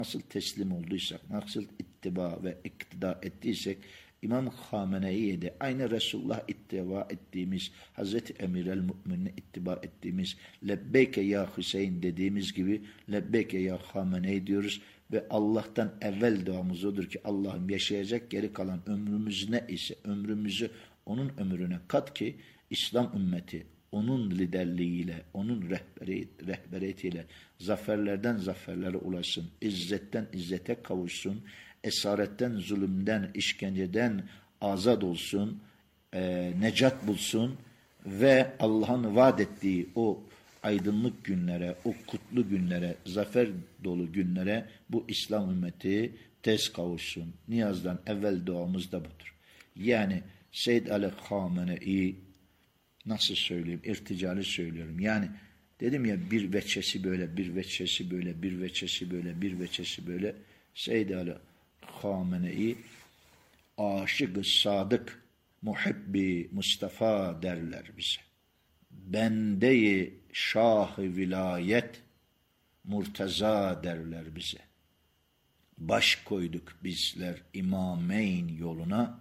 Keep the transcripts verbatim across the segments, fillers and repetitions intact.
nasıl teslim olduysak, nasıl ittiba ve iktida ettiysek, İmam Hamene'ye de aynı Resulullah ittiba ettiğimiz, Hazreti Emir el-Mü'min'e ittiba ettiğimiz, lebbeyke ya Hüseyin dediğimiz gibi lebbeyke ya Hamene'yi diyoruz ve Allah'tan evvel duamız odur ki Allah'ım yaşayacak geri kalan ömrümüz ne ise ömrümüzü onun ömrüne kat ki İslam ümmeti onun liderliğiyle, onun rehberi, rehberiyetiyle zaferlerden zaferlere ulaşsın, izzetten izzete kavuşsun, esaretten, zulümden, işkenceden azat olsun, e, necat bulsun ve Allah'ın vaat ettiği o aydınlık günlere, o kutlu günlere, zafer dolu günlere bu İslam ümmeti tez kavuşsun. Niyazdan evvel duamız da budur. Yani Seyyid Ali Hamene'yi nasıl söyleyeyim, irticali söylüyorum. Yani dedim ya bir veçesi böyle, bir veçesi böyle, bir veçesi böyle, bir veçesi böyle. Seyyid Ali Hamene'yi aşık-ı sadık, muhibbi Mustafa derler bize. Bende-i şah-ı vilayet Murtaza derler bize. Baş koyduk bizler İmameyn yoluna,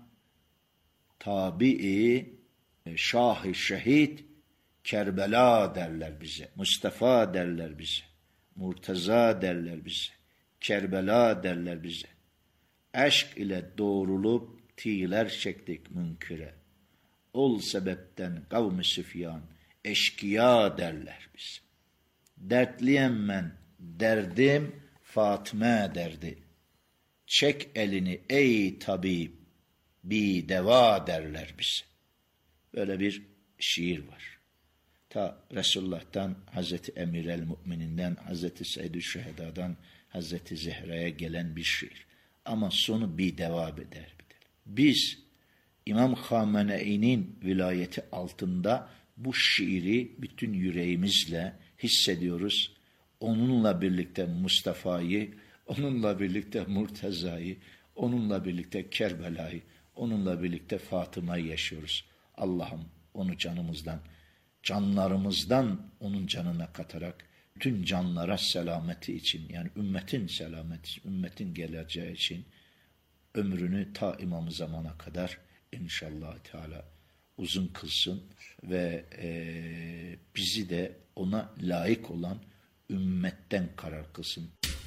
tabi-i şah-ı şehit Kerbela derler bize. Mustafa derler bize. Murtaza derler bize. Kerbela derler bize. Aşk ile doğrulup tiler çektik münkire. Ol sebepten kavm-ı Süfyan eşkıya derler bize. Dertliyem ben, derdim Fatıma derdi. Çek elini ey tabip, bi deva derler bize. Böyle bir şiir var. Ta Resulullah'tan, Hazreti Emir el-Mü'mininden, Hazreti Seyyid-i Şüheda'dan, Hazreti Zehra'ya gelen bir şiir. Ama sonu bir devam eder. Biz İmam Hamene'nin vilayeti altında bu şiiri bütün yüreğimizle hissediyoruz. Onunla birlikte Mustafa'yı, onunla birlikte Murtaza'yı, onunla birlikte Kerbela'yı, onunla birlikte Fatıma'yı yaşıyoruz. Allah'ım onu canımızdan, canlarımızdan onun canına katarak bütün canlara selameti için, yani ümmetin selameti için, ümmetin geleceği için ömrünü ta imam-ı zamana kadar inşallah Teala uzun kılsın ve e, bizi de ona layık olan ümmetten karar kılsın.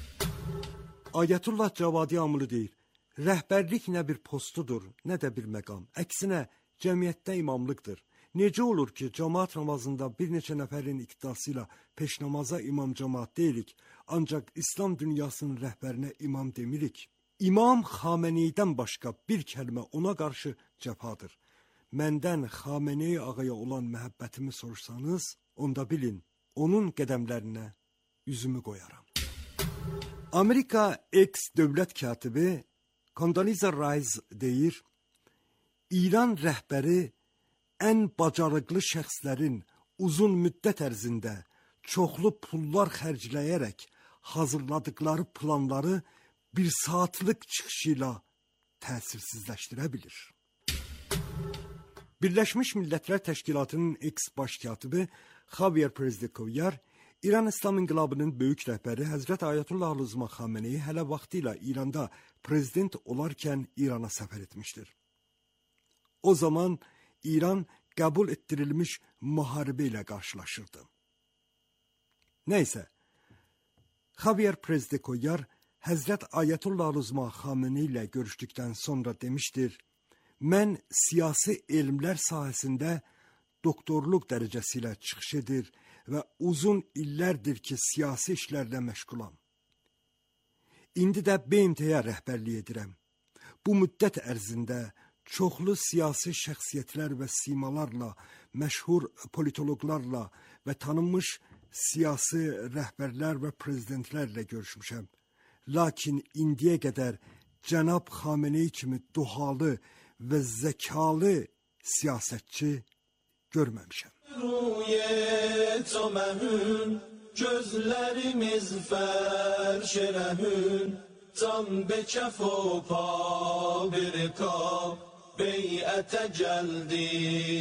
Ayetullah Cavadi Amili deyir, rəhbərlik nə bir postudur, nə də bir məqam. Əksinə, cəmiyyətdə imamlıqdır. Necə olur ki, cemaat namazında bir neçə nəfərin iqtidası ilə peş namaza imam cemaat deyirik, ancaq İslam dünyasının rəhbərinə imam demirik. İmam Xamenei'dən başqa bir kəlmə ona qarşı cəfadır. Məndən Xamenei ağaya olan məhəbbətimi soruşsanız, onda bilin, onun qədəmlərinə üzümü qoyaram. Amerika eks-dövlət katibi Condoleezza Rice deyir, İran rəhbəri ən bacarıqlı şəxslərin uzun müddət ərzində çoxlu pullar xərcləyərək hazırladıkları planları bir saatlıq çıxışı ilə təsirsizləşdirə bilir. Birləşmiş Millətlər Təşkilatının eks-baş katibi Javier Pérez de Cuéllar, İran İslam İnqilabının böyük rəhbəri Həzrət Ayətullah Əl-Uzma Xamenei hələ vaxtı ilə İranda prezident olarkən İrana səfər etmişdir. O zaman İran qəbul etdirilmiş müharibə ilə qarşılaşırdı. Nəysə, Javier Pérez de Cuéllar Həzrət Ayətullah Əl-Uzma Xamenei ilə görüşdükdən sonra demişdir, mən siyasi elmlər sahəsində doktorluq dərəcəsi ilə çıxış edir və uzun illərdir ki, siyasi işlərlə məşğulam. İndi də B M T-yə rəhbərlik edirəm. Bu müddət ərzində çoxlu siyasi şəxsiyyətlər və simalarla, məşhur politologlarla və tanınmış siyasi rəhbərlər və prezidentlərlə görüşmüşəm. Lakin indiyə qədər cənab Xamenei kimi duhalı və zəkalı siyasətçi görməmişəm. Rüyet o məhün, gözlərimiz fərşərəhün, can bekəf o pa birikab, beyətə gəldi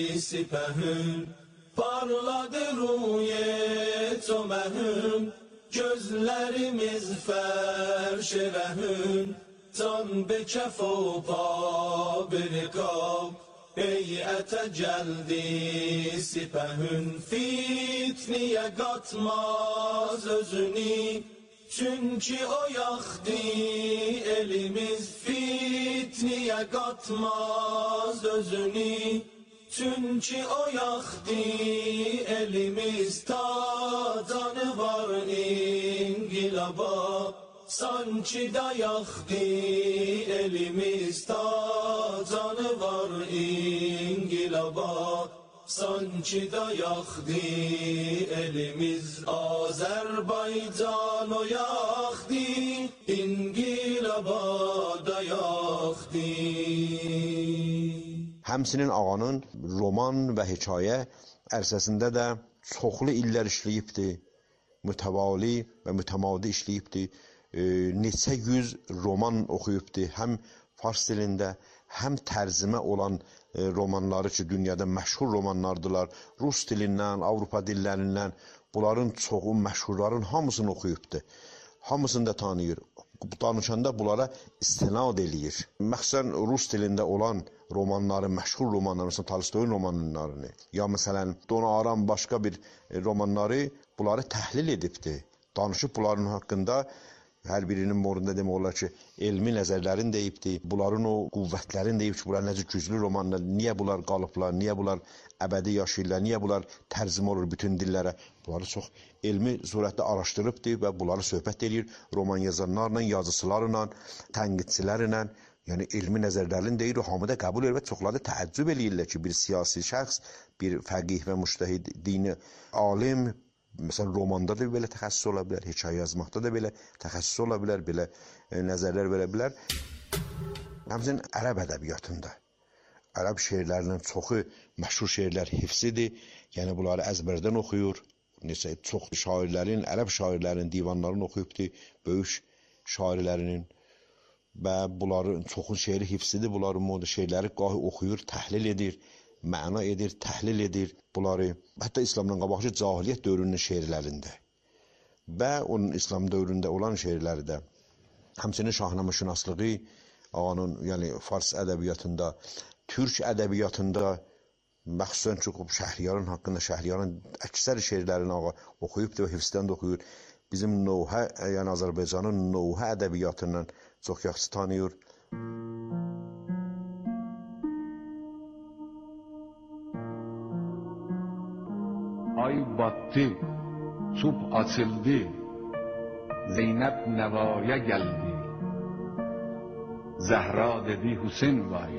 sipəhün, parladı rüyet o məhün, Gözlerimiz ferş rehün, can be kef o pa be riqab. Heyete geldi sipehün, fitniye katmaz özünü. Çünkü o yaktı elimiz, fitniye katmaz özünü. Çünkü o yaktı elimiz, ta canı var ingilaba. Sanki da yaktı elimiz, ta canı var ingilaba. Sanki da yaktı elimiz, Azerbaycan o yaktı, ingilaba da yaktı. Həmçinin ağanın roman və hekayə ərsəsində də çoxlu illər işləyibdi, mütəvali və mütəmadi işləyibdi. E, neçə yüz roman oxuyubdi, həm fars dilində, həm tərcümə olan e, romanları ki, dünyada məşhur romanlardılar. Rus dilindən, Avropa dillərindən bunların çoxu, məşhurların hamısını oxuyubdu. Hamısını da tanıyır. Danışanda bunlara istinad eləyir. Məxsən Rus dilində olan romanları, məşhur romanları, məsələn Tolstoyun romanlarını, ya məsələn Dona Aram başqa bir romanları bunları təhlil edibdi. Danışıb bunların haqqında hər birinin morunda demək olar ki, elmi nəzərlərini deyibdi, bunların o qüvvətlərini deyib ki, bunlar necə güclü romanlar, niyə bunlar qalıblar, niyə bunlar əbədi yaşayırlar, niyə bunlar tərcümə olur bütün dillərə. Bunları çox elmi surətdə araşdırıbdı və bunları söhbət edir roman yazanlarla, yazıçılarla, tənqidçilərlə, yəni elmi nəzərlərini deyir, hamı da qəbul edir və çoxları təəccüb eləyirlər ki, bir siyasi şəxs, bir fəqih və müştəhid, dini alim, məsələn, romanda da belə təxəssüs ola bilər, hekayə yazmaqda da belə təxəssüs ola bilər, belə e, nəzərlər verə bilər. Həmçinin ərəb ədəbiyyatında, ərəb şeirlərinin çoxu məşhur şeirlər hifzidir, yəni bunları əzbərdən oxuyur. Neçə çox şairlərin, ərəb şairlərinin divanlarını oxuyubdur, böyük şairlərinin və bunların çoxun şeiri hifzidir, bunların modu şeirləri qahi oxuyur, təhlil edir, məna edir, təhlil edir bunları. Hətta İslamdan qabaqcı cahiliyyət dövrünün şeirlərində və onun İslam dövründə olan şeirləri də. Həmçinin şahnamə-şünaslığı ağanın, yəni fars ədəbiyyatında, türk ədəbiyyatında, məxsusən çox Şəhriyarın haqqında, Şəhriyarın əksər şeirlərini ağa oxuyubdur və hifzdən də oxuyur. Bizim Novhə, yəni Azərbaycanın Novhə ədəbiyyatından çox yaxşı tanıyır. Ay battı, çub açıldı, Zeynep nevaya geldi. Zehra dedi Hüseyin vay,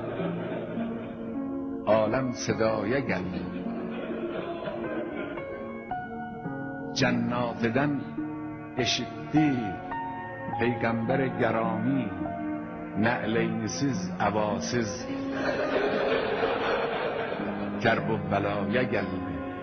alem sedaya geldi. Cennateden eşitti Peygamber gerami, ne'leynisiz, evasiz, kerb و belaya geldi.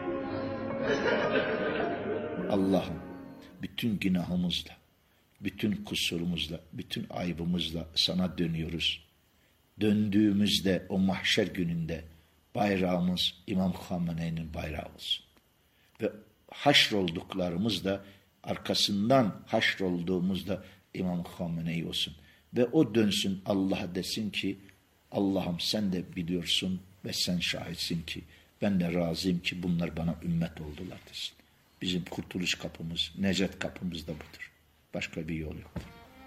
Allah'ım bütün günahımızla, bütün kusurumuzla, bütün aybımızla sana dönüyoruz. Döndüğümüzde o mahşer gününde bayrağımız İmam Hamene'nin bayrağı olsun. Ve haşrolduklarımız da arkasından haşrolduğumuzda İmam Hamene'yi olsun. Ve o dönsün Allah'a desin ki Allah'ım sen de biliyorsun ve sen şahitsin ki ben de razıyım ki bunlar bana ümmet oldular desin. Bizim kurtuluş kapımız, necat kapımız da budur. Başka bir yol yoktur.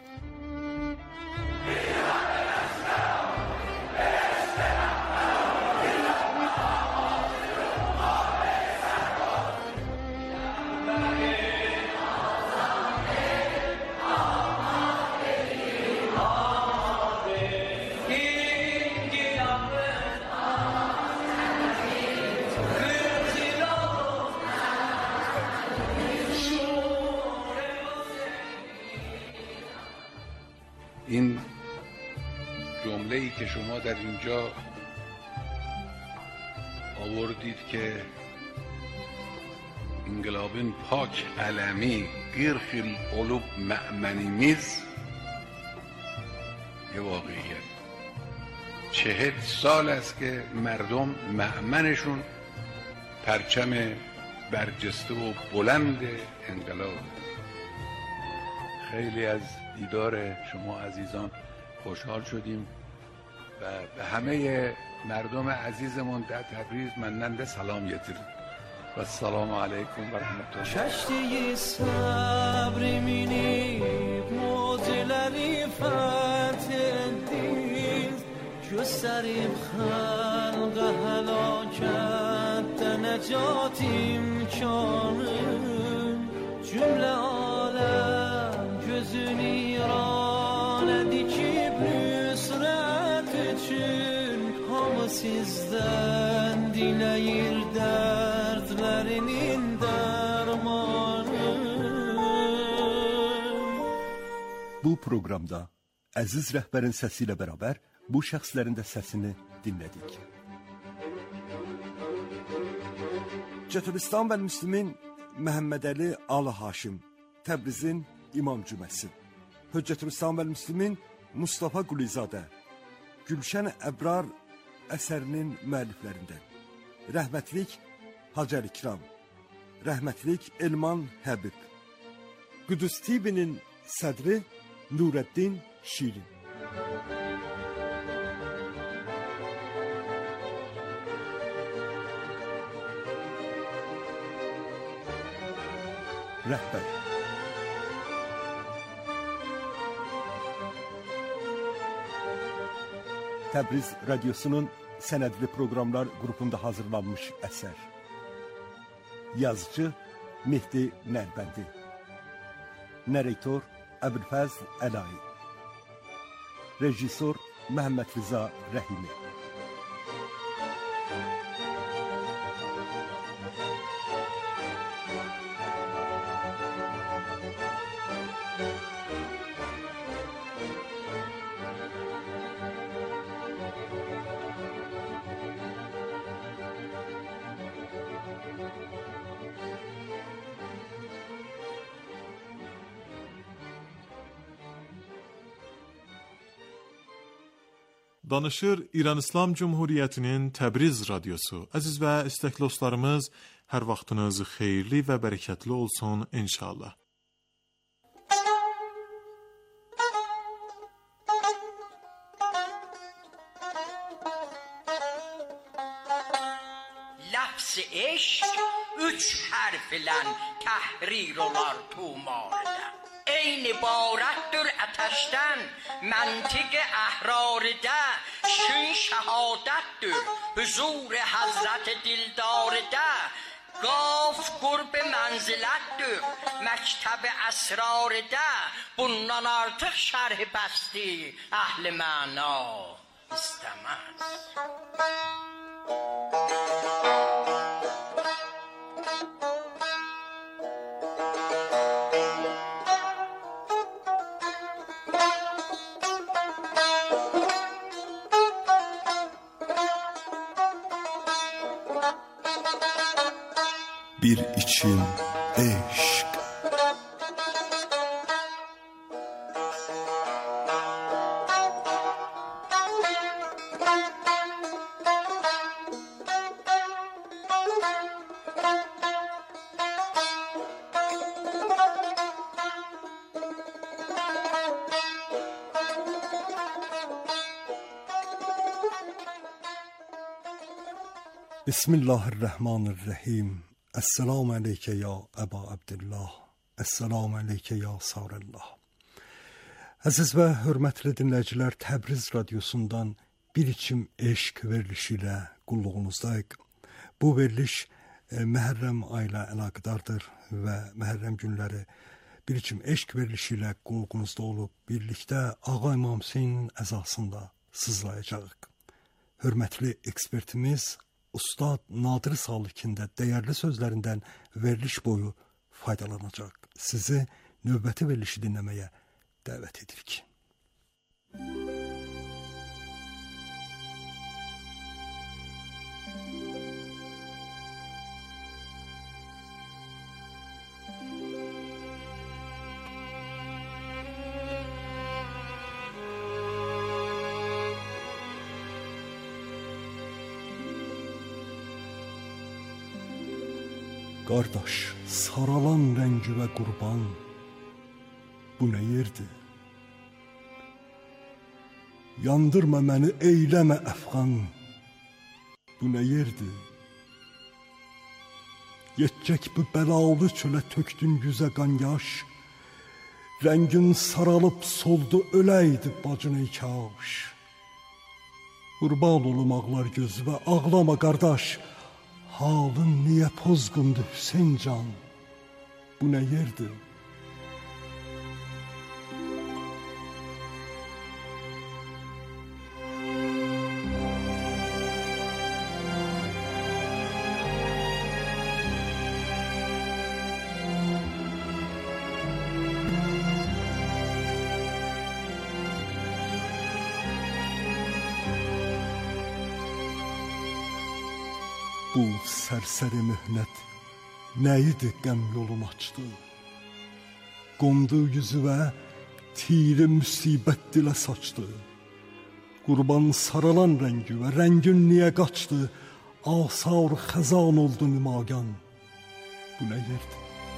این جمله‌ای که شما در اینجا آوردید که انقلابın پاک علمی قرخ القلوب مأمنیمیز یه واقعیت. چهل سال است که مردم مأمنشون پرچم برجسته و بلند انقلاب. خیلی از دیدار شما عزیزان خوشحال شدیم و به همه مردم عزیزمون در تبریز مانند سلام گetirin و السلام علیکم و رحمت الله. کشتی صبر minib موجلری فتحدید جسریم خلق هلاکت نجاتیم چانم cümle alem gözün iranedi ki nüsret için hamı sizden dileyir dertlerinin dermanı. Bu proqramda əziz rəhbərin səsi ilə bərabər bu şəxslərin də səsini dinlədik. Cətulistan və Müslümin Məhəmməd Əli Alı Haşim, Təbrizin İmam Cüməsi. Höccətülislam və Müslümin Mustafa Qulizadə, Gülşən Əbrar əsərinin müəlliflərindən. Rəhmətlik Hacı Əlikram, rəhmətlik Elman Həbib. Qüdüs T V-nin sədri Nurəddin Şirin. Rəhbər Təbriz Radiosunun sənədli proqramlar qrupunda hazırlanmış əsər. Yazıcı Mehdi Nərbəndi. Narrator Əbülfəzl Əlayi. Rejissor Məhəmməd Rıza Rəhimi. Danışır İran İslam Cumhuriyyətinin Təbriz radiosu. Əziz və istəkli dostlarımız, hər vaxtınız xeyirli və bərəkətli olsun inşallah. Lafz eşq üç harf ilə təhrir olar tumarda. Eyn ibarətdir ətəşdən, məntiq əhrardə, şün şəhadətdir, huzur Həzrət Dildardə, qaf qurb mənzilətdir, məktəb əsrardə, bundan artıq şərh bəsti əhl-i məna istəməz. Bir içim eşq. Bismillahirrahmanirrahim. Esselamu aleyke ya Əba Abdullah. Esselamu aleyke ya Sarallah. Əziz və hörmətli dinləyicilər, Təbriz radiosundan bir içim eşq verilişi ilə qulluğunuzdayıq. Bu veriliş e, Məhərrəm ayı ilə əlaqədardır və Məhərrəm günləri bir içim eşq verilişi ilə qulluğunuzda olub, birlikdə Ağa İmam Hüseynin əzasında sızlayacağıq. Hörmətli ekspertimiz Ustad Nadir Salikin də dəyərli sözlərindən veriliş boyu faydalanacaq. Sizi növbəti verilişi dinləməyə dəvət edirik. Qardaş, saralan rəngi və qurban, bu nə yerdir? Yandırma məni, eyləmə əfqan, bu nə yerdir? Yetcək bu bəlalı çölə tökdün yüzə qan yaş, rəngin saralıb soldu, öləydi bacını kaş. Qurban olum ağlar gözümə, ağlama qardaş, halın niyə pozğundu Hüseyn can, bu nə yerdir? Bu sərsəri mühnət nəyidir qəm yolum açdı? Qondu yüzüvə tiri müsibət dilə saçdı. Qurban saralan rəngi və rəngin niyə qaçdı? Asar xəzan oldu nümagan, bu nə yerdir?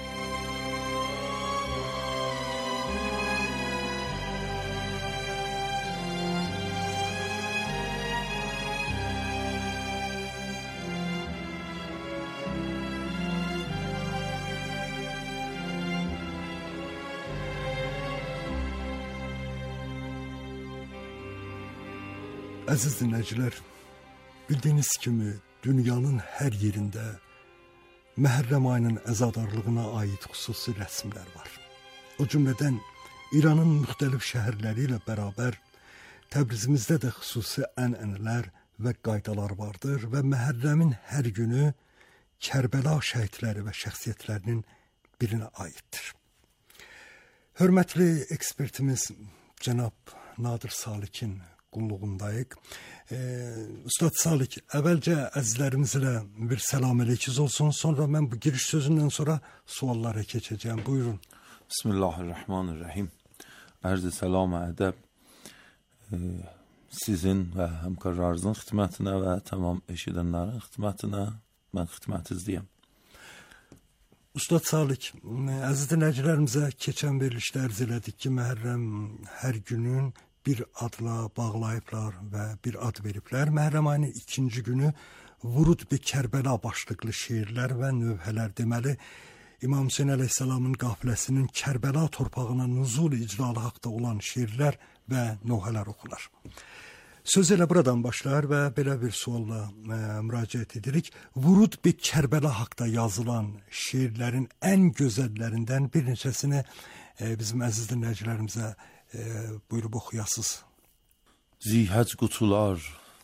Əziz dinləyicilər, bildiyiniz kimi dünyanın hər yerində Məhərrəm ayının əzadarlığına aid xüsusi rəsmlər var. O cümlədən İranın müxtəlif şəhərləri ilə bərabər Təbrizimizdə də xüsusi ənənələr və qaydalar vardır və Məhərrəmin hər günü Kərbəla şəhidləri və şəxsiyyətlərinin birinə aiddir. Hörmətli ekspertimiz cənab Nadir Salikin qulluğundayıq. Ee, Ustad Salik, əvvəlcə əzizlərimizlə bir səlam əleykiz olsun, sonra mən bu giriş sözündən sonra suallara keçəcəyim. Buyurun. Bismillahirrahmanirrahim. Ərz-i səlam ədəb e, sizin və həmkarlarınızın xidmətinə və tamam eşidənlərin xidmətinə mən xidmətizdəyəm. Ustad Salik, əziz dinləyicilərimizə keçən verilişdə ərz elədik ki, Məhərrəm hər günün bir adla bağlayıblar və bir ad veriblər. Məhərrəm ayının ikinci günü Vurud bi Kərbəla başlıqlı şeirlər və növhələr, deməli İmam Hüseyn əleyhissalamın qafiləsinin Kərbəla torpağına nüzul icralı haqda olan şeirlər və növhələr oxunar. Söz elə buradan başlar və belə bir sualla ə, müraciət edirik. Vurud bi Kərbəla haqda yazılan şeirlərin ən gözəllərindən bir neçəsini ə, bizim əziz dinləyicilərimizə e, buyurub oxuyasız. Zihəc qutular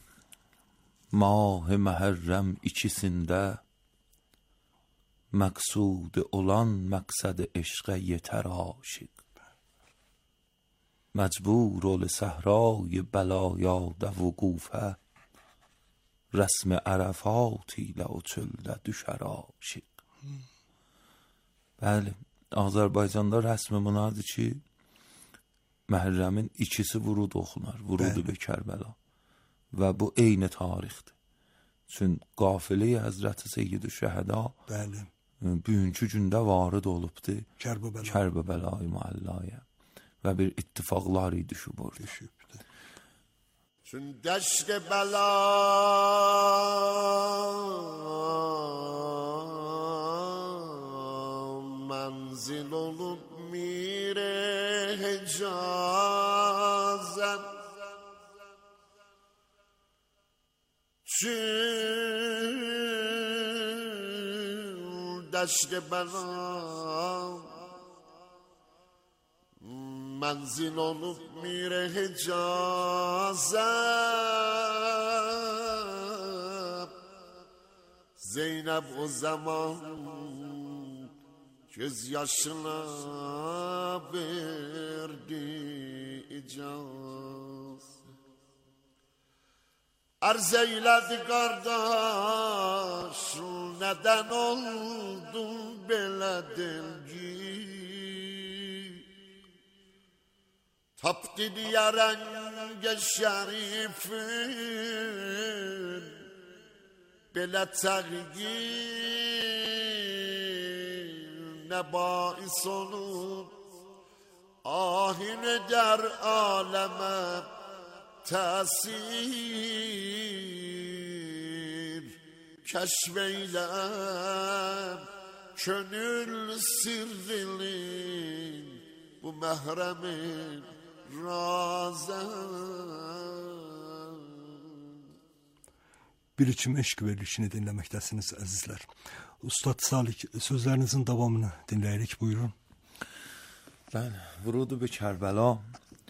Mah-ı Məhərrəm ikisində məqsud olan məqsəd eşqə yetər aşiq. Məcbur ol səhray bəlaya da vüqufə rəsm ərəfat ilə o çöldə düşər aşiq. Bəli, Azərbaycanda rəsmi bunadır ki, Məhərrəmin ikisi vurud oxunar, vurudu be Kərbəla. Və bu eyni tarixdir. Çünki qafilə-i Həzrəti Seyyid-i Şəhəda bəli, bugünkü gündə varid olubdur Kərbəla. Kərbəla-i Muəllaya və bir ittifaqlar idi düşüb orada. Düşübdür. Çün dəşq bəla mənzil olub mire hicazəm Çün dəşq bəla منزل olup mire hicazem Zeynep o zaman gözyaşına verdi icaz Arz eyledi kardeş neden oldun belə delgi Tapdı diye renge şerifin Bele tergin ne bais olup آهین در عالم تأثیر keşfeylem gönül sirrinin bu mehremin razı. Bir içim eşq verilişini dinləməkdəsiniz əzizlər. Ustad Salik, sözlərinizin davamını dinləyirik, buyurun. Ben Vurudu be Kərbəla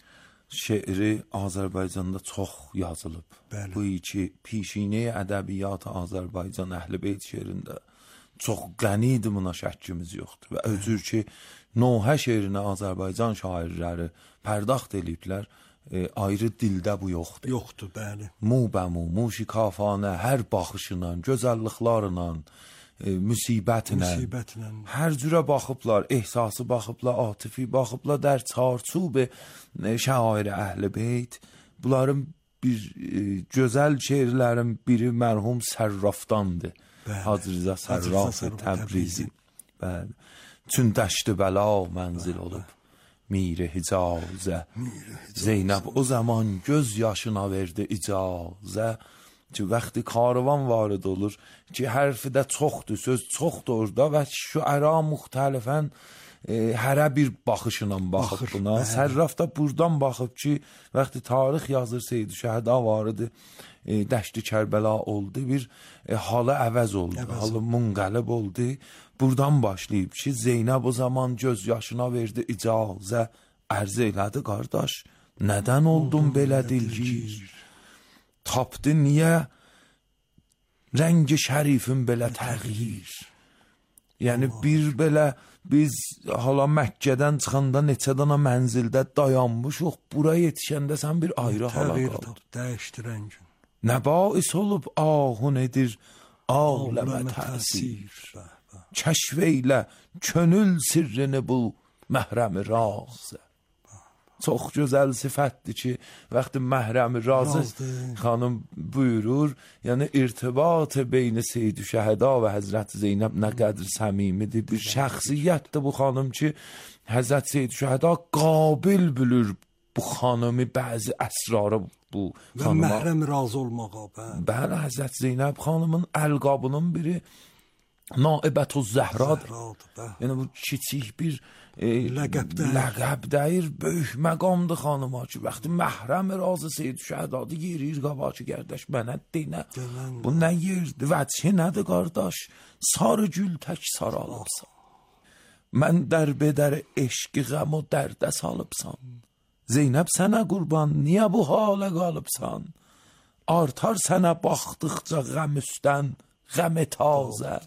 şeiri Azərbaycanda çox yazılıb. Bəli. Bu iki pişinə ədəbiyyat Azərbaycan Əhl-i Beyt şeirində çox qənidir, buna şəkkimiz yoxdur. Və özür ki, Nohə şeirinə Azərbaycan şairləri pərdaxt eləyiblər, e, ayrı dildə bu yoxdur. Yoxdur, bəli. Mubəmu, muşikafanə, hər baxışla, gözəlliklərlə, e, müsibətlə, müsibətlə, hər cürə baxıblar, ehsası baxıblar, atifi baxıblar, der çarçub e, şair Əhl-i Beyt. Bunların bir e, gözəl şeirlərin biri mərhum Sərrafdandır. Hacı Rza Sərraf Təbrizi. Bəli. Çün dəşti bəla mənzil olub Mir-i Hicazə. Zeynəb o zaman göz yaşına verdi icazə. Ki vaxtı karvan varid olur ki hərfi də çoxdur, söz çoxdur orada və şüəra müxtəlifən e, hərə bir baxışla baxıb Baxır, buna. Bəli. Sərraf da buradan baxıb ki vaxtı tarix yazır Seyyid Şəhəda varidi e, dəşti Kərbəla oldu, bir e, halı əvəz oldu, əvəz halı munqəlib oldu. Buradan başlayıb ki Zeynəb o zaman göz yaşına verdi icazə, ərz elədi qardaş, nədən oldun belə dilgir? Tapdı niyə rəngi şərifin belə təğyir? Yəni bir belə biz hala Məkkədən çıxanda neçə dana mənzildə dayanmışıq, buraya yetişəndə sən bir ayrı hala qaldın. Dəyişdi rəngin. Nə bais olub ahun edir aləmə təsir. Kəşf eylə könül sirrini bu məhrəmi razı. Çox gözəl sifətdir ki, vaxtı məhrəmi razı xanım buyurur, yəni irtibat beyni Seyyid Şəhəda və Həzrət Zeynəb nə qədər səmimidir, bir şəxsiyyətdir bu xanım ki, Həzrət Seyyid Şəhəda qabil bilir bu xanımı bəzi əsrarı bu xanıma. Və məhrəmi razı olmağa. Bəli, Həzrət Zeynəb xanımın əlqabının biri Naibətü Zəhradır. Yəni bu kiçik bir e, ləqəb deyir, böyük məqamdır xanıma ki, vaxtı məhrəm razı Seyyid Şəhədadı yerir qaba ki, gərdəş mənə deyinə, bu nə yerdir, vəçhi nədir qardaş, sarı gül tək saralıbsan, mən dərbədər eşqi qəm o dərdə salıbsan, Zeynəb sənə qurban, niyə bu halə qalıbsan, artar sənə baxdıqca qəm üstən, qəm tazə.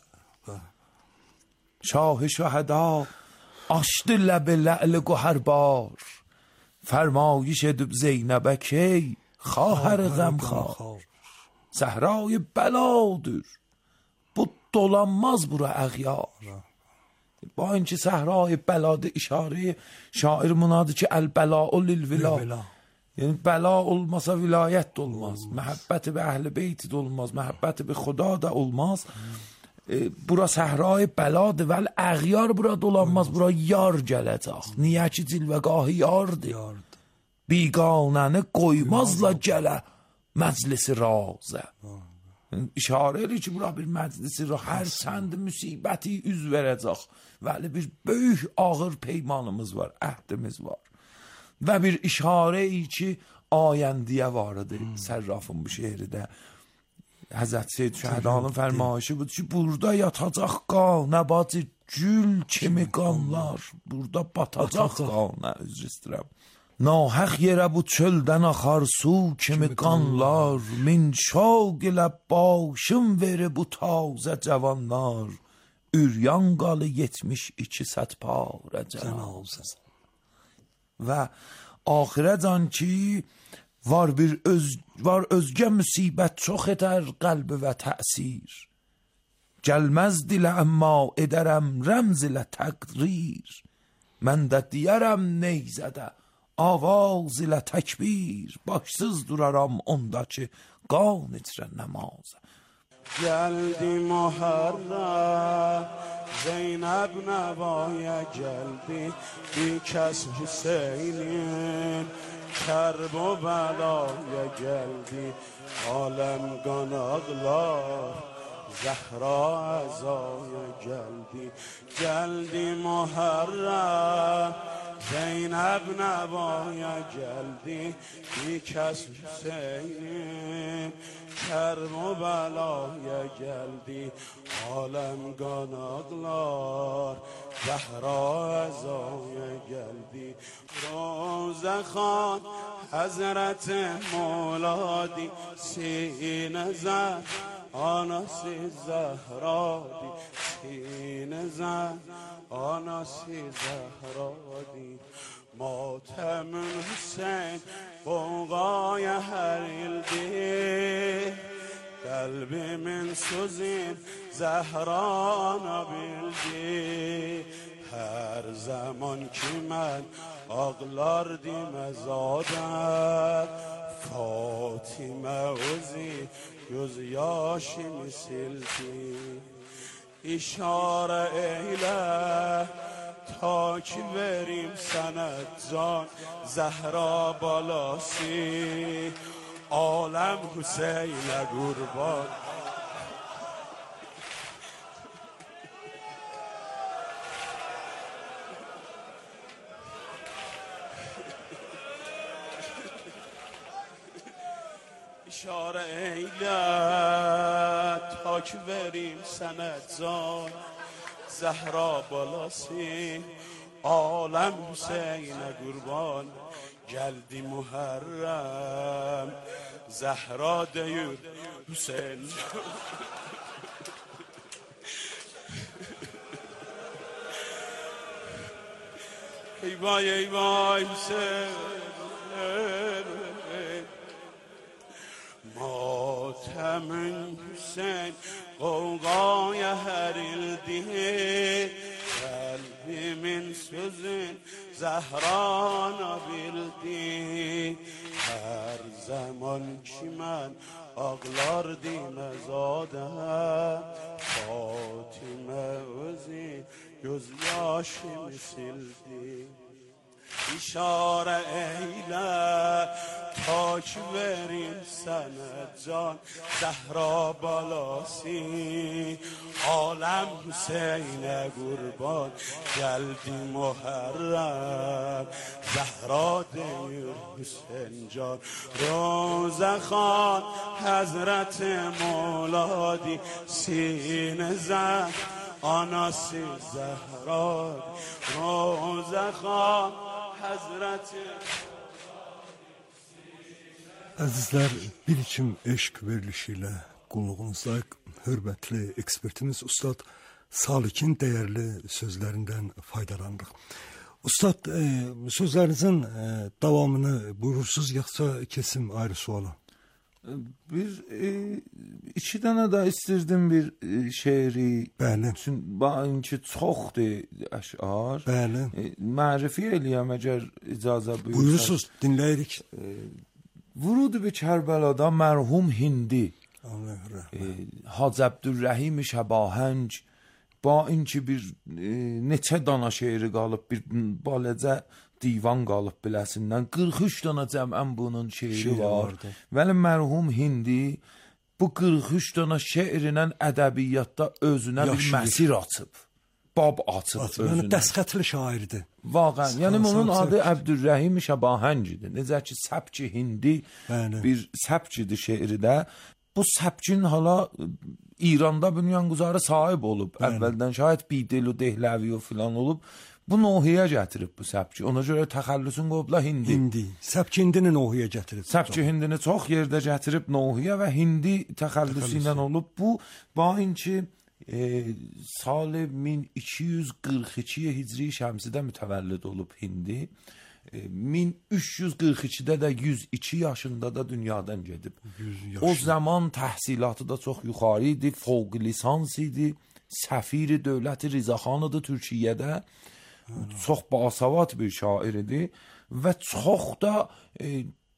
Şah-ı Şəhəda açdı ləb-i lə'li qəhərbar, fərmayış edib Zeynəbə key, xahər qəmxar, səhray bəladır, bu dolanmaz bura əğyar. Ba اینکه صحرای بلاد işarə şair munadı ki el-bəla'u lil-vila. Yəni bəla olmasa vilayət də olmaz, məhəbbəti bi əhl-i beyt də olmaz, məhəbbəti bi xuda da olmaz. E, bura səhray bəladır və əğyar bura dolanmaz, bura yar gələcək. Niyə ki cilvəgahı yardır. Biqanəni qoymazla gələ məclisi razə. İşarə edir ki, bura bir məclisi razə, hər səndi müsibəti üz verəcək. Vəli bir böyük ağır peymanımız var, əhdimiz var. Və bir işarə-i ki, ayəndiyə varıdır Sərrafın bu şehridə. Həzrət Seyyid Şəhədanın fərmayışı budur ki, burada yatacaq qal, nə bacı gül kimi qanlar, burada batacaq qal, nə üzr istəyirəm. Nahəq yerə bu çöldən axar su kimi qanlar, min şoq ilə başım veri bu tazə cavanlar, üryan qalı yetmiş iki sət parə cənazə. Və axirəcan ki, var bir öz var özgə müsibət çox edər qəlbi və təsir. Gəlməz dilə əmma edərəm rəmz ilə təqrir. Mən də deyərəm neyzədə avaz ilə təkbir. Başsız duraram onda ki qan itirə nəmazə. geldi Muharrem Zeynep nevaya geldi bir kez Hüseyin'in Kerb و belaya geldi alem kan ağlar Zehra azaya geldi geldi Muharrem Zeynep nevaya geldi bir kez Hüseyin'in Kerb و belaya geldi alem kan ağlar Zehra azaya geldi Roze Khan Hazreti Mevladi sine zed anası Zehradi sine zed anası Zehradi Matemün Hüseyin Boğaya herildi Kalbimin sözün Zehrana bildi Her zaman ki mən ağlardım əzadən Fatimə özü göz yaşımı sildi İşarə eylə ta ki verim sənə can Zəhra balası Aləm Hüseynə qurban İşare eyle ta ki verim sənə can Zəhra balası aləm Hüseynə qurban Gəldi Muharrem Zəhra deyir Hüseyn Ey vay ey vay Hüseyn Matemün Hüseyin Qovqaya hərildi Kalbimin sözün Zehrana bildi Her zaman ki mən ağlardım əzadən Fatimə özü göz yaşımı sildi İşare eyle ta ki verim sənə can Zəhra balası aləm Hüseynə qurban Gəldi Muharrem Zəhra deyir Hüseyn can Roze Khan Hazreti Mevladi sine zed anası Zehradi Roze Khan Hazreti Əzizlər, bir içim eşq verilişi ilə qulluğunuzdayıq. Hörmətli ekspertimiz Ustad Salikin dəyərli sözlərindən faydalanırıq. Ustad, e, sözlərinizin e, davamını buyurursuz, yoxsa kesim ayrı suala? Bir e, iki dənə də istirdim bir e, şeiri. Bəli. Çünki çoxdur əşar. Bəli. E, mərifə eləyəm əgər icazə buyursanız. Buyurursuz, dinləyirik. E, Vurud به کربلادا مرحوم هندی Hacı Əbdülrəhim Şəbahəng با اینکه bir e, neçə dana şeiri qalıb, bir baləcə divan qalıb biləsindən qırx üç dana cəmən bunun şeiri Şeir var. Vardı. Vəli mərhum Hindi bu qırx üç dana şeirinə ədəbiyyatda özünə bir məsir açıb. Bab açıb Atıb, özünə. Yəni dəsxətli şairdir. Vaqən. Yəni onun adı Əbdülrəhim Şəbahəngidir. Necə ki səbki Hindi Bəli. Bir səbkidir şeiridə. Bu səbkin hala İranda bünyanquzarı sahib olub. Bəli. Əvvəldən şayət Bidelu Dehləvi filan olub. Bu nohiyə gətirib bu səbki. Ona görə təxəllüsün qoyubla Hindi. Hindi. Səbki Hindini nohiyə gətirib. Səbki Hindini çox yerdə gətirib nohiyə və Hindi təxəllüsü ilə olub. Bu bain ki e, sal min iki yüz qırx iki Hicri Şəmsidə mütəvəllid olub Hindi. E, min üç yüz qırx ikidə də yüz iki yaşında da dünyadan gedib. O zaman təhsilatı da çox yuxarı idi, fövq lisans idi, səfiri dövləti Rizaxan idi Türkiyədə. Çox basavad bir şair idi və çox da e,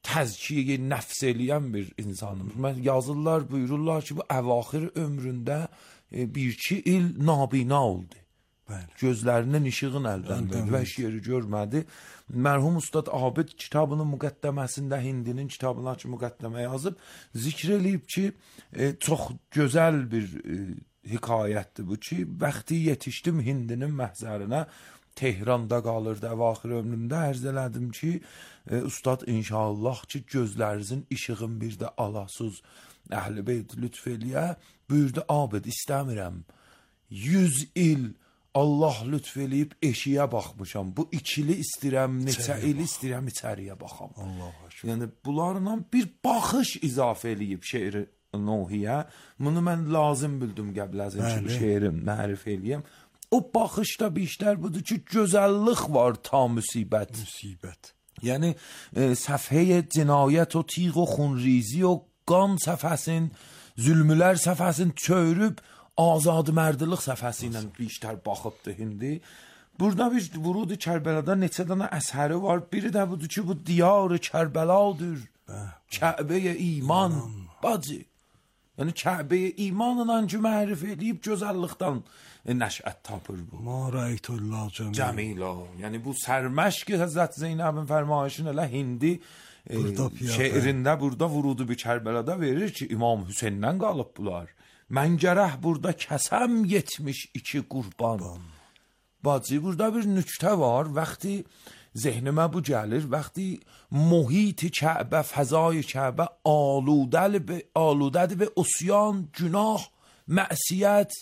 təzkiyə nəfs eləyən bir insanım. Mən yazırlar, buyururlar ki, bu əvaxir ömründə e, bir-iki il nabina oldu. Bəli. Gözlərinin işığın əldən verdi və heç yeri görmədi. Mərhum Ustad Abid kitabının müqəddəməsində, Hindinin kitabına ki, müqəddəmə yazıb, zikr eləyib ki, e, çox gözəl bir e, hekayətdir bu ki, vaxtı yetişdim Hindinin məhzərinə, Tehranda qalırdı əvaxir ömrümdə, ərz elədim ki, e, Ustad inşallah ki, gözlərinizin işığın bir də alasız əhl-i beyt lütf eləyə, buyurdu Abid, istəmirəm, yüz il Allah lütf eləyib eşiyə baxmışam. Bu ikili istirəm, neçə il istirəm içəriyə baxam. Allah aşkına. Yəni bunlarla bir baxış izafə eləyib şeiri Nuhiyə. Bunu mən lazım bildim qəbləzin ki, şeirim mərif eləyəm. O baxışda bir işlər budur ki, gözəllik var ta müsibət. Müsibət. Yəni e, səfhəyə cinayət o tiğ o xunrizi o qan səfəsin, zülmülər səfəsin çörüb azad mərdlik səfəsi ilə بیشتر baxıbdı hindi. Burada bir vurud Kərbəlada neçə dənə əsəri var. Biri də budur ki, bu diyar Kərbəladır. Kəbəyə iman, bacı. Yəni Kəbəyə imanla ki, mərif edib gözəllikdən nəşət tapır bu. Ma rəytullah cəmil. Cəmila. Yəni bu sərməşq Həzrət Zeynəbin fərmayışını elə hindi e, şeirində burada vurudu bir Kərbəlada verir ki, İmam Hüseyndən qalıb bunlar. Mən gərək burada kəsəm yetmiş iki qurban. Bacı, burada bir nüktə var. Vəxti zehnimə bu gəlir. Vəxti muhit Kəbə, fəzai Kəbə aludədir və usyan, günah, məsiyyət,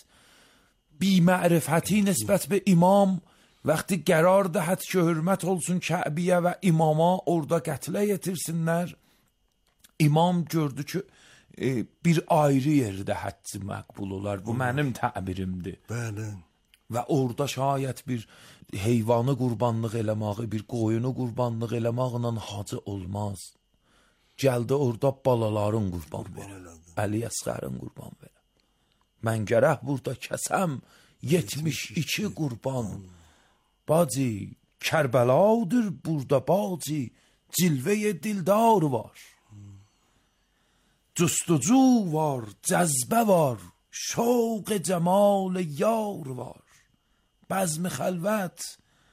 bimərifəti nisbət be imam. Vəxti qərar dəhət ki, hürmət olsun Kəbiyə və imama orada qətlə yetirsinlər. İmam gördü ki, E, bir ayrı yerdə həddi məqbul olar. Bu mənim təbirimdir. Bəli. Və orada şayət bir heyvanı qurbanlıq eləməyi, bir qoyunu qurbanlıq eləməklə hacı olmaz. Gəldi orada balaların qurban verə. Əli Əsqərin qurban verə. Mən gərək burada kəsəm yetmiş iki qurban. Bacı, Kərbəladır burada bacı, cilvəyə dildar var. Cüstucu var, cəzbə var, şoq cəmal yar var. Bəzm xəlvət,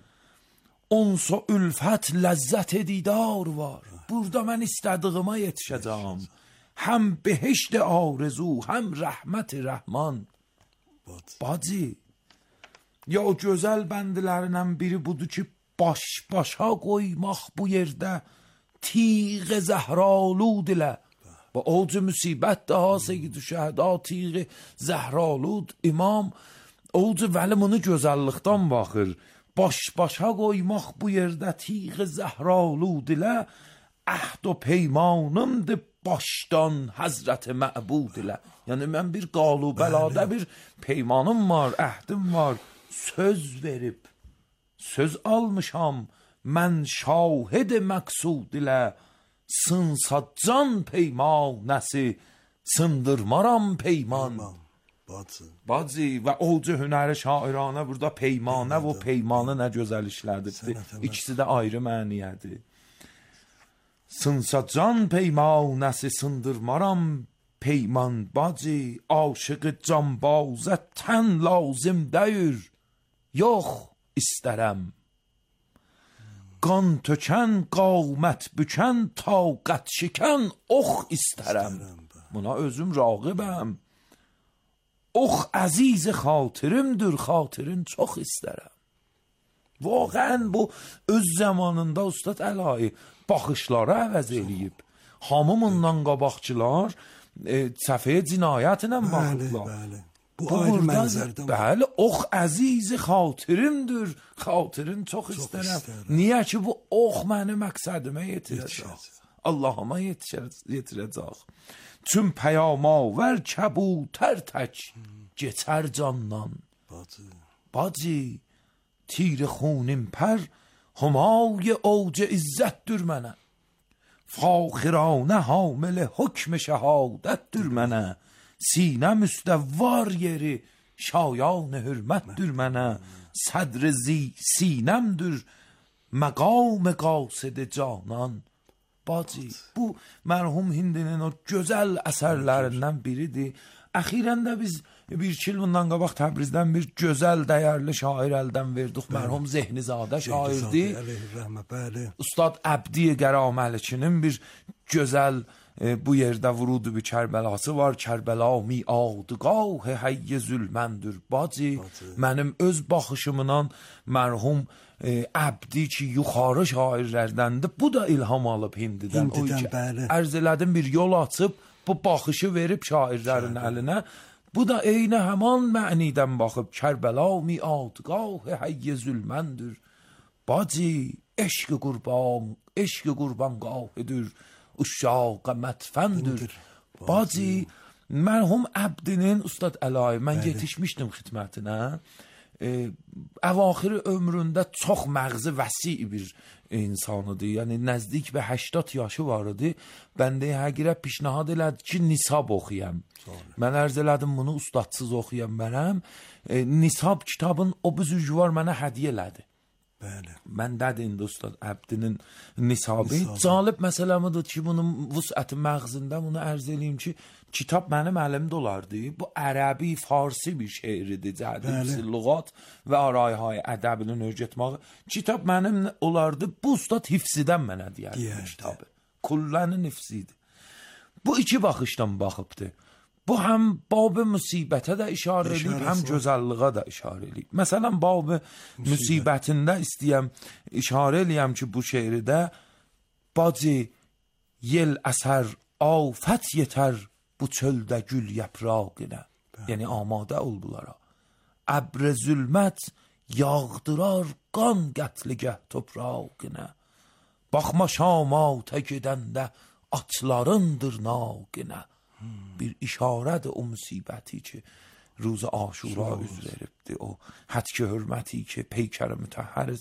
onsa ülfət, ləzzət didar var. Burada mən istədiyimə yetişəcəm. Həm behişt arzu, həm rəhmət rəhman. Bacı, ya o gözəl bəndlərindən biri budur ki, baş-başa qoymaq bu yerdə tiğ zəhralud ilə. با اوج مصیبت daha سید şəhəda tiği zəhralud imam اوج vəlimini gözəllikdən baxır. Baş-başa qoymaq bu yerdə tiği zəhralud ilə əhd o peymanımdır başdan Həzrət Məbud ilə. Yəni mən bir qalubəlada bir peymanım var, əhdim var. Söz verib, söz almışam mən şahid məqsud ilə. Sınsa can peymanəsi, sındırmaram peyman. Bacı. Bacı və olcu hünəri şairanə burada peymanə və peymanı nə gözəl işlədir. İkisi də ayrı məniyədir. Sınsa can peymanəsi, sındırmaram peyman. Bacı, aşıqı canbazət tən lazım deyir. Yox, istərəm. Qan tökən, qavmət bükən, taqət şikən, ox istərəm. Buna özüm rağibəm. Ox əziz xatirimdir, xatirin çox istərəm. Vaqən bu öz zamanında Ustad Əlahi baxışları əvəz eləyib. Hamımından qabaqçılar e, səfəyə cinayətlə baxırlar. Bəli, bəli. Bu, bu ayrı mənzərdən. Bəli, ox əziz xatirimdir, xatirin çox istərəm. Niyə ki, bu ox məni məqsədimə yetirəcək. Allahıma yetirəcək. Çün pəyamavər kəbutər tək geçər candan. Bacı. Bacı, tir xunim pər, همای اوج عزتdir mənə. Faxiranə hamil hükm şəhadətdir mənə. Sinəm üstə var yeri şayan hürmətdir mənə. Sədr zi sinəmdir məqam qasid canan. bacı. Bu mərhum Hindinin o gözəl əsərlərindən biridir. Əxirən də biz bir iki il bundan qabaq Təbrizdən bir gözəl, dəyərli şair əldən verdik. Mərhum Zehnizadə şairdir. Ustad Əbdi Qəraməlikinin bir gözəl e, bu yerdə vurudu bir Kərbəlası var. Kərbəla miadgah hayy zülməndir bacı. Mənim öz baxışımdan mərhum e, Əbdi ki yuxarı şairlərdəndir. Bu da ilham alıb Hindidən. Hindidən, bəli. Ərz elədim, bir yol açıb bu baxışı verib şairlərin əlinə. Bu da eyni həman mənidən baxıb Kərbəla miadgah hayy zülməndir bacı. Eşq qurban, eşq qurbanqahıdır. Uşaqa mətfəndir bacı. Mərhum Əbdinin Ustad Əlayi, mən yetişmişdim xidmətinə. E, əvaxiri ömründə çox məğzi vəsi bir insanıdır. Yəni nəzdik və həştad yaşı var idi. Bəndə həqiqət pişnahad elədi ki, nisab oxuyam. Mən ərz elədim bunu ustadsız oxuyam mənəm. E, nisab kitabın o büzücüvar mənə hədiyyə elədi. Bəli. Mən dədi indi Ustad Əbdinin nisabı. Calib məsələmidir ki, bunun vüsəti məğzində bunu ərz eləyim ki, kitab mənim əlimdə olardı. Bu ərəbi, farsi bir şeiridir. Cədid, lüğat və arayhay ədəbinin öyrətməyi. Kitab mənim olardı. Bu ustad hifzidən mənə deyərdi bu kitabı. Kullənin hifzidir. Bu iki baxışdan baxıbdır. Bu həm bab-ı müsibətə də işarə edib, həm gözəlliğə də işarə edib. Məsələn, bab-ı müsibətində istəyəm, işarə eləyəm ki, bu şeirdə bacı, yel əsər, afət yetər bu çöldə gül yaprağına. Yəni, amadə ol bunlara. Əbr zülmət yağdırar qan qətligəh toprağına. Baxma şamata gedəndə atların dırnağına. Bir işarədir o müsibəti ki, روز عاشورا üz veribdi. O hətki hörməti ki, peykər mütəhhəriz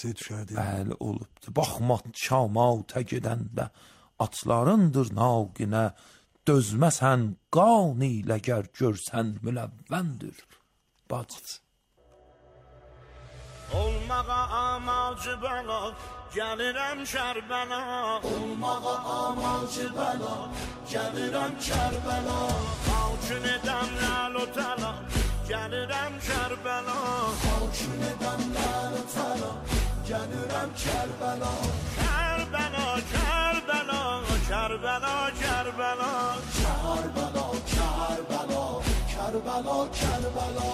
bəli olubdu. Baxma şamata gedəndə atlarındır nağinə, dözməsən qan ilə gər görsən müləvvəndir bacı. Olmağa amalcı bəla, gəlirəm Kərbəla. Olmağa amalcı bəla, gəlirəm Kərbəla. Xalqın edəm ləl o təla, gəlirəm Kərbəla. Xalqın edəm ləl o təla, gəlirəm Kərbəla. Kərbəla, Kərbəla, Kərbəla, Kərbəla. Kərbəla, Kərbəla, Kərbəla, Kərbəla.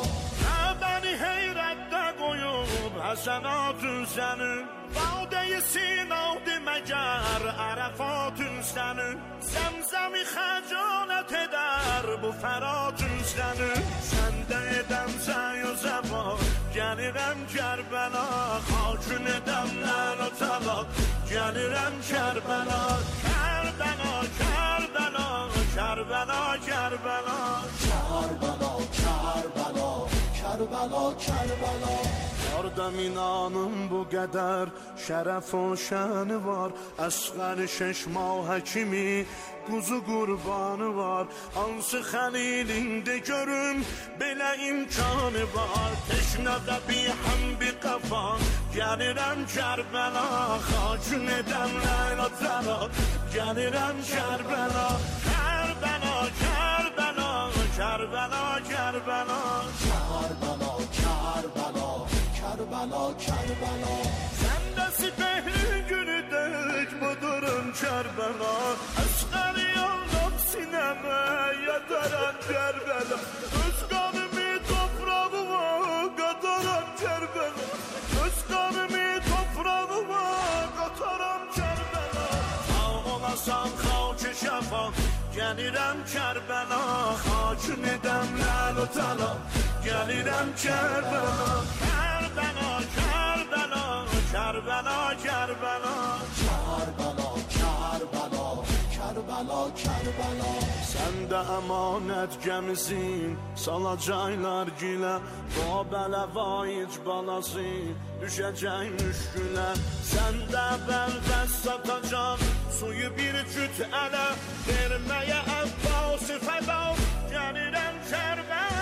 Bəni heyrətdə qoyub həsənatün sənin, Bağdəyi sinavdi məgər ərəfatün sənin, Zəmzəmi xəcanət edər bu fəratün sənin, Səndə edəm səy o zəba, gəlirəm Kərbəla. Xalqın edəm ləl o təla, gəlirəm Kərbəla. Kərbəla, Kərbəla, Kərbəla, Kərbəla. Kərbəla, Kərbəla, Kərbəla, Kərbəla. Yardım inanım bu qədər şərəf o şəni var, əsğər şeş mah həkimi quzu qurbanı var. Hansı xəlilində görüm belə imkanı var, teşnədə bir həm bir qafan, gəlirəm Kərbəla. Xacun edəm ləl o təla, gəlirəm Kərbəla. Kərbəla, Kərbəla, Kərbəla, Kərbəla. Kərbəla, Kərbəla, Kərbəla, Kərbəla. Səndə sipəhli günü dək budurum Kərbəla, əsqəri yandım sinəmə yataram Kərbəla. Öz qanımı toprağıma qataram Kərbəla, öz qanımı toprağıma qataram Kərbəla. Sağ olasan xalqı şəfaq, gəlirəm Kərbəla. Xacun edəm ləl o təla, gəlirəm Kərbəla. Kərbəla, Kərbəla, Kərbəla, Kərbəla. Kərbəla, Kərbəla, Kərbəla, Kərbəla. Səndə əmanət gəmisin, salacaqlar gilə, Babələ vaic balası, düşəcək müşkülə. Səndə bəlbəz satacaq, suyu bir cüt ələ, verməyə əbbası fəda, gəlirəm Kərbəla.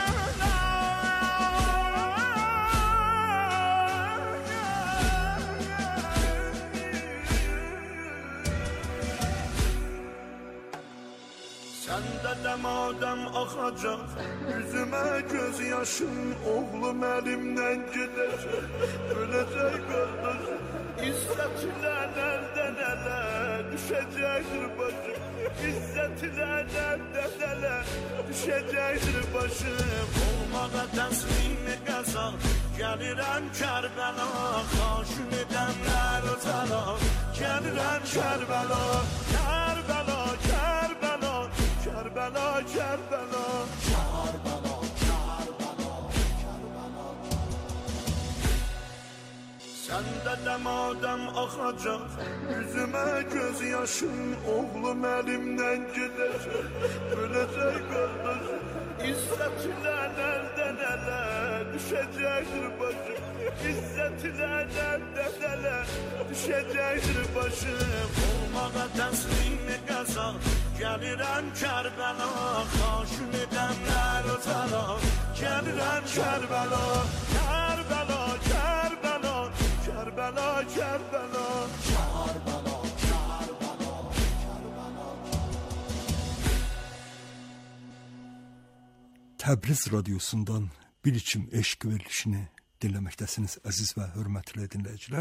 Səndə də madəm axacaq üzümə göz yaşın, oğlum əlimdən gedəcək, öləcək qardaşım. İzzətinlə əldən ələ düşəcəkdir başım, İzzətinlə əldən ələ düşəcəkdir başım. Olmağa təslimi qəza, gəlirəm Kərbəla, xaşın edəmlər o tala, gəlirəm Kərbəla, Kərbəla, Kərbəla, Kərbəla, Kərbəla, Kərbəla. Səndə də madəm axacaq üzümə göz yaşın, oğlum əlimdən gedəcək, öləcək qardaşım. İzzətinlə əldən ələ düşəcəkdir başım, İzzətinlə əldən ələ düşəcəkdir başım. Olmağa təslimi qəza, gəlirəm Kərbəla, xaşın edəmlər o tala, gəlirəm Kərbəla, Kərbəla, Kərbəla, Kərbəla, Kərbəla, Kərbəla, Kərbəla, Kərbəla. Təbriz radiosundan bir içim eşq verilişini dinləməkdəsiniz əziz və hörmətli dinləyicilər.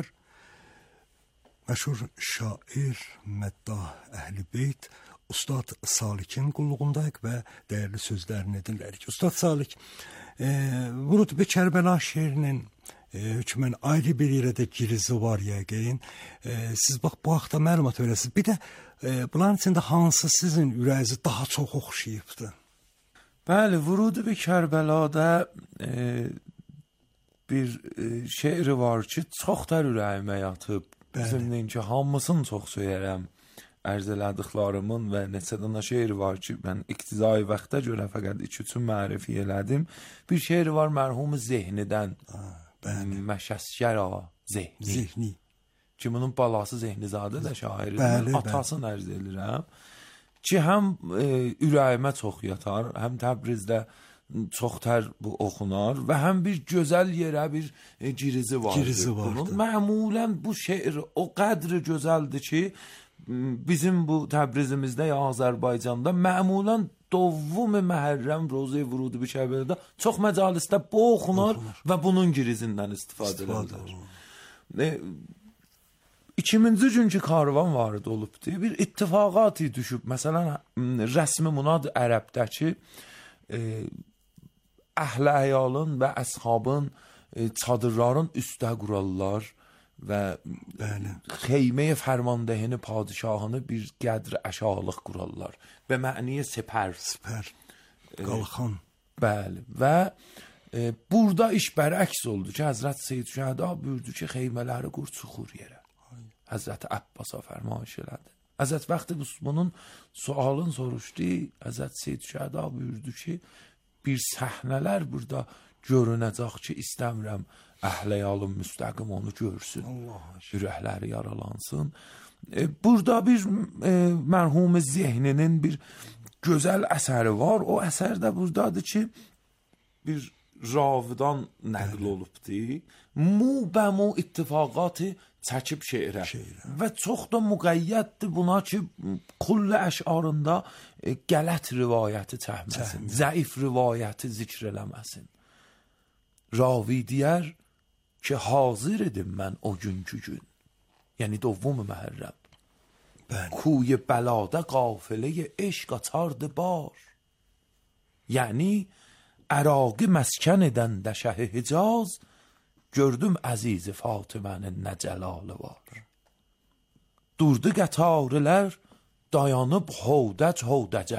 Məşhur şair, məddah, Əhl-i-Beyt Ustad Salikin qulluğundayıq və dəyərli sözlərini dinləyirik. Ustad Salik, e, Vurud be Kərbəla şeirinin e, hökmən ayrı bir yerə də girizi var yəqin. E, siz bax bu haqda məlumat verəsiniz. Bir də e, bunların içində hansı sizin ürəyinizi daha çox oxşayıbdı? Bəli, Vurud be Kərbəlada e, bir e, şeiri var ki, çox da ürəyimə yatıb. Bizim ki, hamısını çox söyərəm. Ərz elədiklərimin və neçə dənə şeir var ki, mən iqtidai vaxta görə fəqət iki üçün mərifi elədim. Bir şeir var mərhum Zehnidən. Məşəsgəra Zehni. Zehni. Ki, bunun balası Zehnizadə də şairidir. Atasını ərz edirəm. Ki, həm e, ürəyimə çox yatar, həm Təbrizdə çox tər bu oxunar və həm bir gözəl yerə bir e, girizi vardır. Girizi vardır. Məmulən bu şeir o qədri gözəldir ki, bizim bu Təbrizimizdə ya Azərbaycanda məmulən dovvum-i Məhərrəm Rozi Vurud be Kərbəlada çox məcalisdə bu oxunar, oxunar və bunun girizindən istifadə edilir. E, İkinci günkü karvan vardı olubdu. Bir ittifaqat düşüb. Məsələn, rəsmi munad ərəbdəki e, əhl-i əyalın və əshabın e, çadırların üstə qurarlar və xeymə-i fərmandehini, padişahını bir qədr əşalıq qurarlar. Və məniyə sepər. Sepər, qalxan. E, bəli. Və e, burada iş bərəks oldu ki, Həzrət Seyyid Şəhəda buyurdu ki, xeymələri qur çuxur yerə. Həzrət Əbbasa fərmayış elədi. Həzrət vaxtı bunun sualını soruşdu. Həzrət Seyyid Şəhəda buyurdu ki, bir səhnələr burada görünəcək ki, istəmirəm əhləyalım müstəqim onu görsün. Ürəkləri yaralansın. E, burada bir e, mərhum Zehninin bir gözəl əsəri var. O əsər də buradadır ki, bir ravidan nəql olubdu. Mu bə mu ittifaqatı çəkib şeirə. şeirə və çox da müqəyyəddir buna ki, kullə əşarında e, qələt rivayəti çəkməsin, zəif rivayəti zikr eləməsin. Ravi deyər ki, hazır edim mən o günkü gün, yəni dovvum Məhərrəm, kuy bəlada qafiləyə eşq açardı bar, yəni Əraqı məskən edən də şəh-i Hicaz, gördüm əziz Fatimənin nə cəlalı var. Durdu qətarilər, dayanıb hovdəc hovdəcə,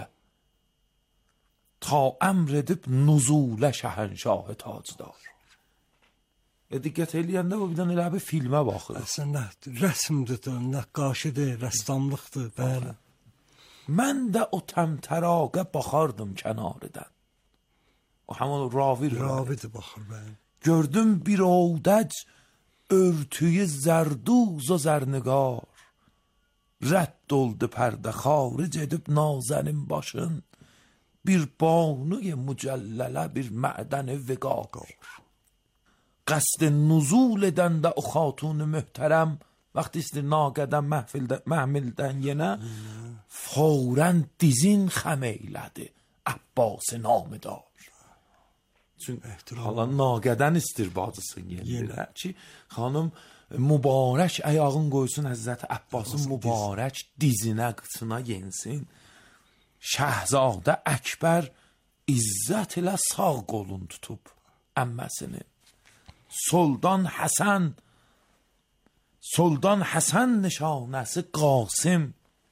ta əmr edib nuzulə şəhənşahı tacdar. E, diqqət eləyəndə bu birdən elə bir filmə baxır. Əslində, rəsmdir, nəqqaşidir, rəssamlıqdır, bəli. Mən də o təmtəraqa baxardım kənarıdan. O həman ravi ravidir baxır, bəli. Gördüm bir ovdəc, örtüyü zərduz o zərniqar. Rədd oldu pərdə xaric edib nazənin başın, bir banuy mücəllələ bir mədəni viqar. Qəsd nuzul edəndə o xatun-u möhtərəm, vaxt istir naqədən məhfildə, məhmildən yenə, فوراً dizin xəm eylədi Abbas namidar. Çünki hala naqədən istir bacısın yenə ki, xanım mübarək ayağın qoysun Həzrət Abbasın mübarək dizinə, qıçına yensin. Şəhzadə Əkbər izzət ilə sağ qolun tutub əmməsini. Sultan Həsən Sultan Həsən nişanəsi Qasım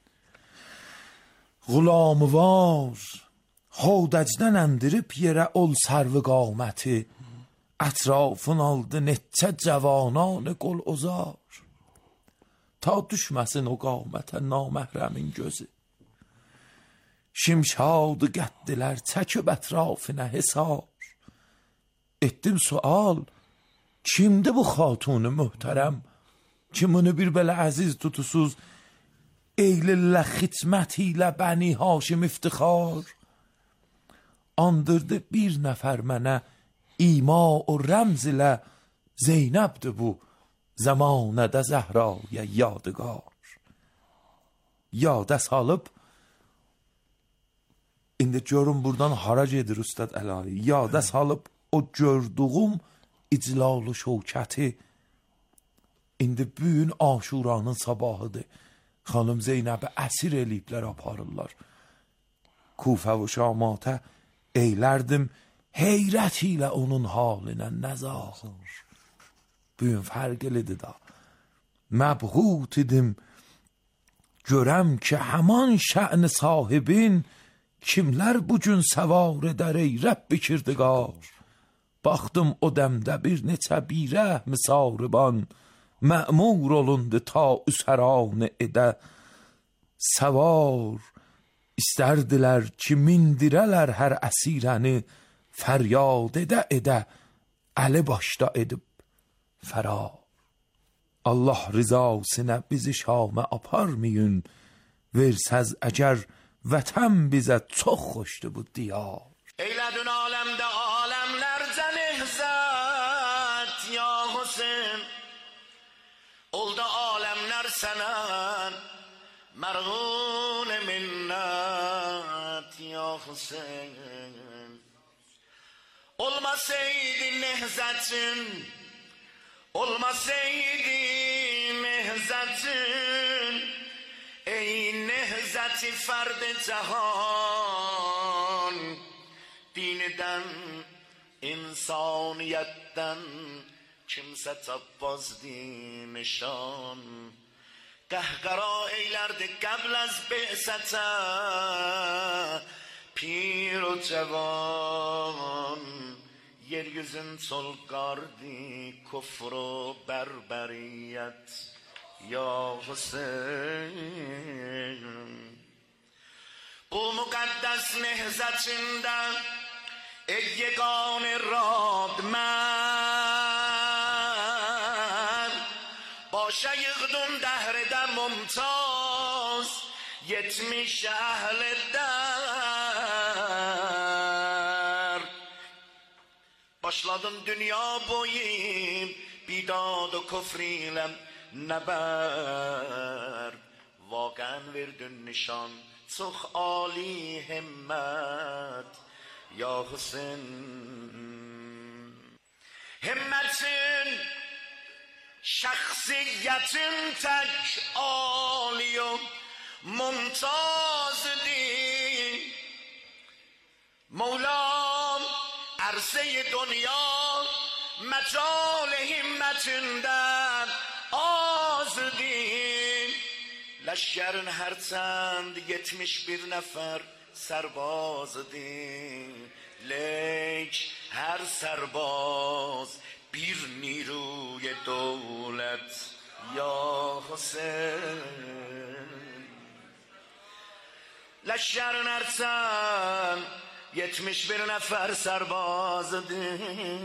Qulamıvar Hodəcdən endirib yerə ol sərvi qaməti, ətrafın aldı neçə cavananı qol ozar, ta düşməsin o qamətə naməhrəmin gözü. Şimşadı qəddilər çəkib ətrafinə hesar. Etdim sual, kimdir bu xatunu möhtərəm, kimini bir belə əziz tutusuz, eylillə xidmət ilə bəni Haşim iftixar. Andırdı bir nəfər mənə ima o rəmz ilə Zeynəbdir bu zamanədə Zəhraya yadigar. Yada salıb indi görün buradan hara gedir Üstad Əlahi. Yada salıb o gördüğüm iclalı şövkəti indi büyün Aşuranın sabahıdır. Xanım Zeynəbi əsir eləyiblər aparırlar. Kufə və Şamata eylərdim heyrət ilə onun halinə nəzar. Büyün fərqlidir da. Məbhut idim görəm ki, həman şə'n sahibin kimlər bugün səvar edər ey Rəbbi kirdigar. Baxdım o dəmdə bir neçə birə misarıban, mə'mur olundu ta üsəranı edə səvar. İstərdilər ki, mindirələr hər əsirəni, fəryad edə edə əli başda edib fərar. Allah rizasına bizi Şamə aparmayın, versəz əgər vətən bizə çox xoşdur bu diyar. Eylədün aləmdə aləmlərcə nehzət ya Hüseyin, oldu aləmlər sənə مرغون منت یا حسین. Olmasaydı nehzetin, olmasaydı nehzetin, ey nehzeti ferd cehan, dininden, insaniyetten kimse tapmazdı nişan. Qəhqara eylərdi qəbl az be'sətə, pir o cavan, yeryüzün solqardi kufr o bərbəriyət ya Hüseyin. Bu müqəddəs nehzətindən ey yeganə radmən, başa yığdın dəhrdə mumtaz, yetmiş əhl-i dər. Başladın dünya boyu bidad o küfr ilə nəbər, vaqən verdin nişan çox ali himmət ya Hüseyin. Himmətin, şəxsiyyətin tək ali o mumtazdır. Mevlam عرصه دنیا مجال همتیnden azdı. Leşkerin herçand yetmiş bir nefer serbazdı. Lek her serbaz bir نیروی دولت یا حسین. Leşkerin herçand yetmiş bir nefer serbazdı.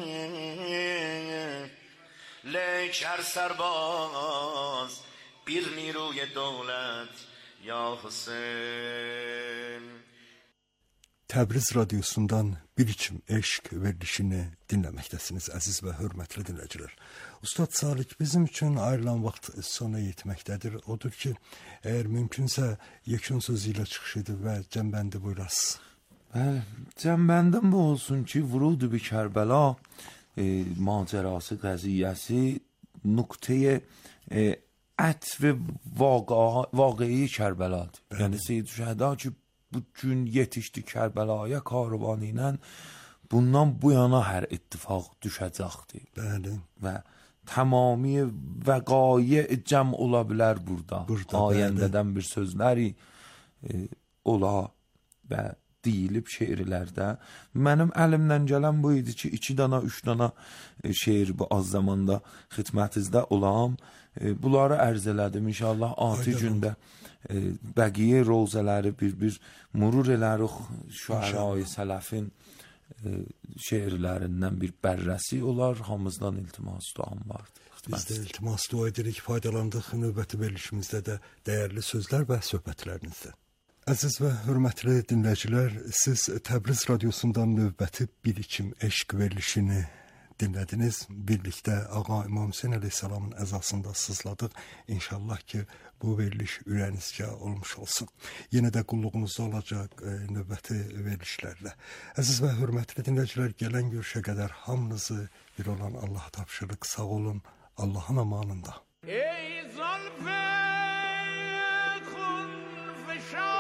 Lek her serbaz bir نیروی دولت یا حسین. Təbriz radiosundan Bir İçim Eşq verilişini dinləməkdəsiniz, əziz və hörmətli dinləyicilər. Ustad Salik, bizim üçün ayrılan vaxt sona yetməkdədir. Odur ki, əgər mümkünsə yekun sözü ilə çıxış edib və cəmbəndi buyurasınız. Bəli, cəmbəndim bu olsun ki, Vurudu bi Kərbəla e, macerası, qəziyyəsi nöqtəyə e, ətv vaqiyi Kərbəladır. Yəni Seyyid Şəhda ki, bu gün yetişdi Kərbəlaya karvanı ilə, bundan bu yana hər ittifaq düşəcəkdir. Bəli. Və tamami vəqayə cəm ola bilər burada. burada Ayəndədən bir sözləri e, ola və deyilib şeirlərdə. Mənim əlimdən gələn bu idi ki, iki dana, üç dana e, şeir bu az zamanda xidmətinizdə olam. E, bunları ərz elədim. İnşallah ati gündə e, bəqiyə rozələri bir-bir murur elərik. Şüərayı sələfin e, şeirlərindən bir bərrəsi olar. Hamımızdan iltimas duam vardır. Biz də iltimas dua edirik, faydalandıq. Növbəti verilişimizdə də dəyərli sözlər və söhbətlərinizdə. Əziz və hörmətli dinləyicilər, siz Təbriz radiosundan növbəti Bir İçim Eşq verilişini dinlədiniz. Birlikdə Ağa İmam Hüseyn əleyhissalamın əzasında sızladıq. İnşallah ki, bu veriliş ürəyinizcə olmuş olsun. Yenə də qulluğunuzda olacaq e, növbəti verilişlərlə. Əziz və hörmətli dinləyicilər, gələn görüşə qədər hamınızı bir olan Allah tapşırıq. Sağ olun, Allahın amanında. Ey zalfe khun fişan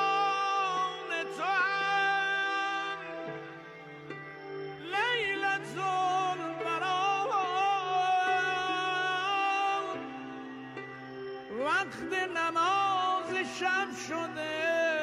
وقت نماز شب شده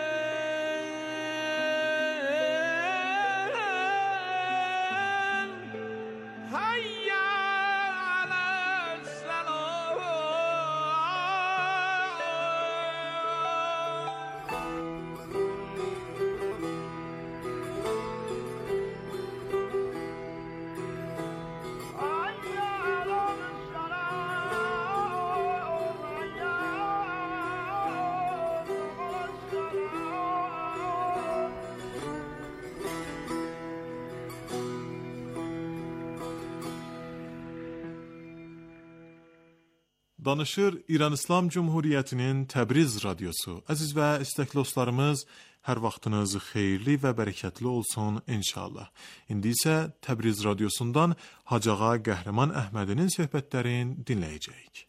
Danışır İran İslam Cumhuriyyətinin Təbriz radiosu. Əziz və istəkli dostlarımız, hər vaxtınız xeyirli və bərəkətli olsun inşallah. İndi isə Təbriz radiosundan Hacı Ağa Qəhrəman Əhmədinin söhbətlərini dinləyəcəyik.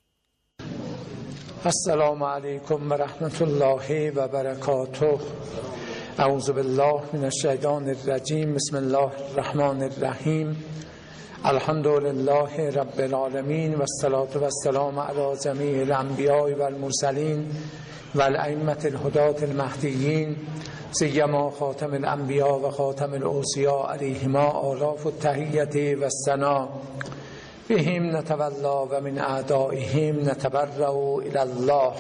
Assalamu aleykum və rəhmətullahi və bərəkatuh. Əuzu billah minəşşeytanirracim. Bismillahirrahmanirrahim. Elhamdülillahi Rabbil alemin ve salatu ve selamu ala cemiyil enbiyai vel mursalin vel a'immetil hudatil mahdiyyin siyyama khatamil enbiya ve khatamil awsiya aleyhima alafut tahiyyati ve sena bihim netevella ve min a'daihim neteberra'u ilallah.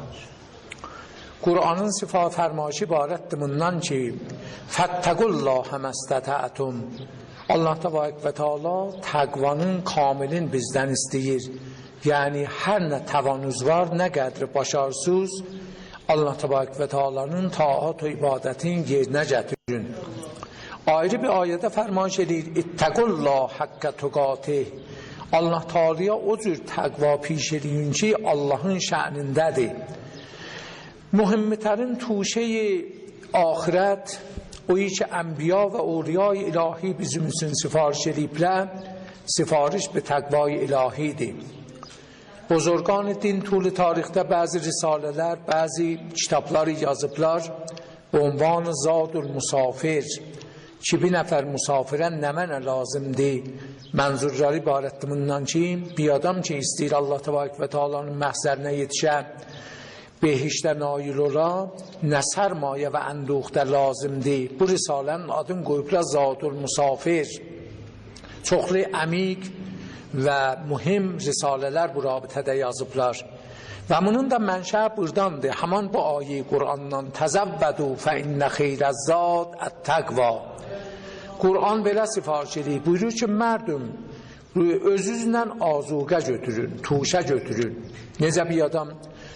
Kur'an'ın sıfat fermaşı ibarettir bundan ki fettekullaha mestata'tum. Allah Tebarek ve Teala təqvanın kamilin bizdən istəyir. Yəni hər nə təvanuz var, nə qədri başarsız, Allah Tebarek ve Teala'nın taat və ibadətin yerinə gətirin. Ayrı bir ayədə fərman edir: İttəqullah haqqə tuqatih. Allah Teala'ya o cür təqva piş edin ki, Allahın şənindədir. Mühimmitərin tuşeyi ahirət oyi که انبیا و اولیای الهی bizim üçün sifariş ediblər, sifariş به تقوای الهیdir. Buzurgan din طول tarixdə bəzi risalələr, bəzi kitablar yazıblar. Ünvan Zadul Musafir. Ki bir nəfər musafirə nə mənə lazımdır? Mənzurları ibarətdir bundan ki, bir adam ki istəyir Allah Təbarək və Teala'nın məhzərinə yetişə, behişdə nail ola, nə sərmayə və ənduxdə lazımdır. Bu risalənin adını qoyublar Zadul Musafir. Çoxlu əmiq və mühim risalələr bu rabitədə yazıblar. Və bunun da mənşə burdandır. Həman bu ayə Qur'andan təzəvvədu fə innə xeyrəzzad ət-təqva. Qur'an belə sifariş edir. Buyurur ki, mərdüm, özünüzlə azuqə götürün, tuşə götürün. Necə bir adam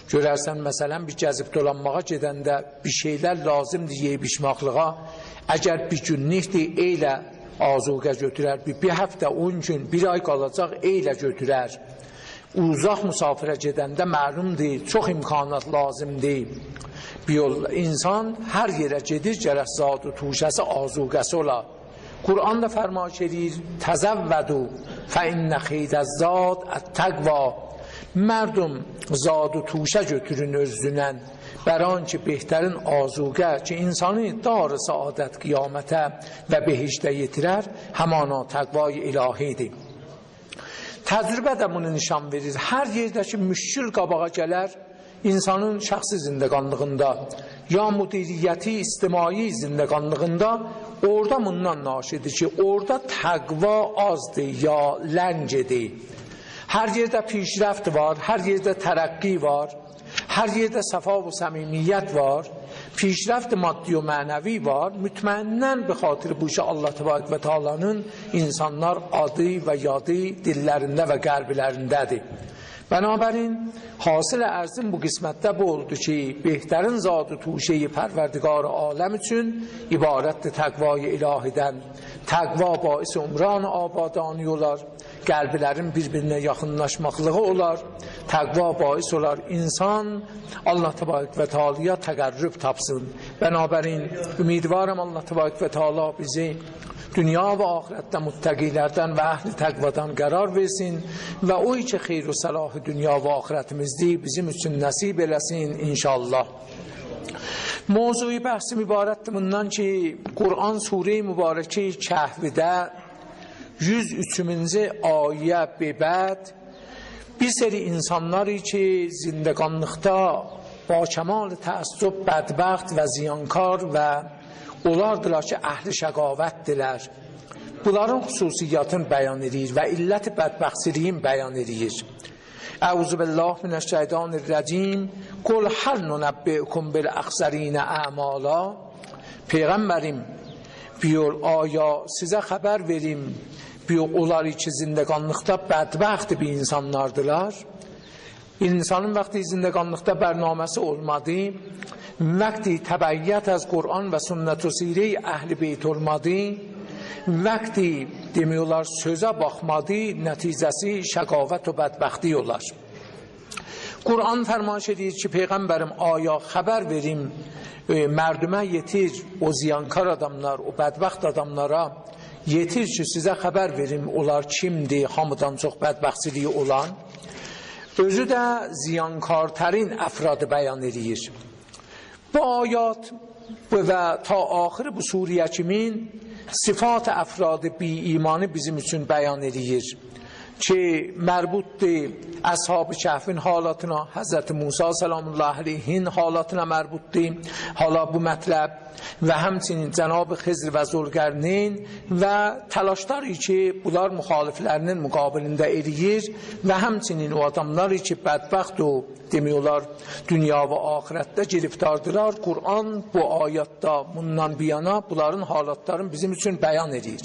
Görərsən, məsələn, bir gəzib dolanmağa gedəndə bir şeylər lazımdır yeyib içməklığa. Əgər bir günlükdir, eylə azuqə götürər. Bir, bir həftə, on gün, bir ay qalacaq, eylə götürər. Uzaq musafirə gedəndə məlumdur, çox imkanat lazımdır. Bir yol, insan hər yerə gedir, gərək zad و توشəsi azuqəsi ola. Qur'an da fərmaş edir, təzəvvədu fəinnə xeydəzzad ət-təqva. Mərdum zad و توشə götürün özünən, bərən ki, behtarin azuqə ki, insanı dar saadət qiyamətə və behiştə yetirər, həmana təqvay ilahidir. Təcrübə də bunu nişan verir. Hər yerdəki müşkül qabağa gələr, insanın şəxsi zindəqanlığında, ya müdiriyyəti, ictimai zindəqanlığında, orada bundan naşidir ki, orada təqva azdır, ya ləngidir. Hər yerdə pişrəft var, hər yerdə tərəqqi var, hər yerdə səfa və səmimiyyət var, pişrəft maddi və mənəvi var. Mütməinnən bi xatir bu işə Allah təbarək və Teala'nın insanlar adı və yadı dillərində və qəlblərindədir. Bənabərin, hasil ərzim bu qismətdə bu oldu ki, behtarin zad و توشəyi pərverdigar aləm üçün ibarətdir təqvay ilahidən. Təqva baisi umran abadani olar, qəlblərin bir-birinə yaxınlaşmaqlığı olar, təqva baisi olar, insan Allah təbarək və Teala'ya təqərrüb tapsın. Bənabərin, ümidvarım Allah təbarək və Teala bizi dünya və ahirətdə muttəqilərdən və əhl-i təqvadan qərar versin və o ki xeyr və salahı dünya və ahirətimizdir bizim üçün nəsib eləsin inşallah. Mövzuyu bəhsim ibarətdir bundan ki, Qur'an Sure-i Mübarəki Kəhvdə yüz üçüncü ayə bebəd bir seri insanları ki zindəqanlıqda ba kəmal təəssüb, bədbəxt və ziyankar və onlardılar ki, əhl-i şəqavətdirlər. Bunların xüsusiyyatını bəyan edir və illəti bədbəxtsiliyin bəyan edir. Əuzu billah minəşşeytanirracim. Qul hal nunəbbiukum bil əxsərinə əmala. Peyğəmbərim, buyur, aya sizə xəbər verim, buyur, onları ki zindəqanlıqda bədbəxt bir insanlardılar. İnsanın vaxtı zindəqanlıqda bərnaməsi olmadı, وقتی تبعیت از قرآن و سنت و سیره اهل بیت olmadı, وقتی demiyorlar söze bakmadı, neticesi şakavət ve bədbəxti olar. Kur'an fermaş edir ki, Peygamberim aya haber verim, e, merdüme yetir, o ziyankar adamlar, o bədbəxt adamlara yetir ki, size haber verim, onlar kimdi, hamıdan çox bədbəxtsiliyi olan, özü də ziyankartərin əfradı beyan edir. Bu ayat ve ta ahir bu suriye kimin sıfat afrad bi imanı bizim için beyan edilir ki merbuttur ashab-ı kəhfin halatına, Hazreti Musa selamullahi aleyhin halatına merbuttur hala bu mətləb ve həmçinin Cənab-ı Xizr ve Zülqərneyn ve təlaşları ki bunlar müxaliflərinin müqabilində eləyir ve həmçinin o adamları ki bədbəxt o demiyorlar dünya ve ahirette giriftardılar. Kur'an bu ayette bundan bir yana bunların halatlarını bizim için beyan edir.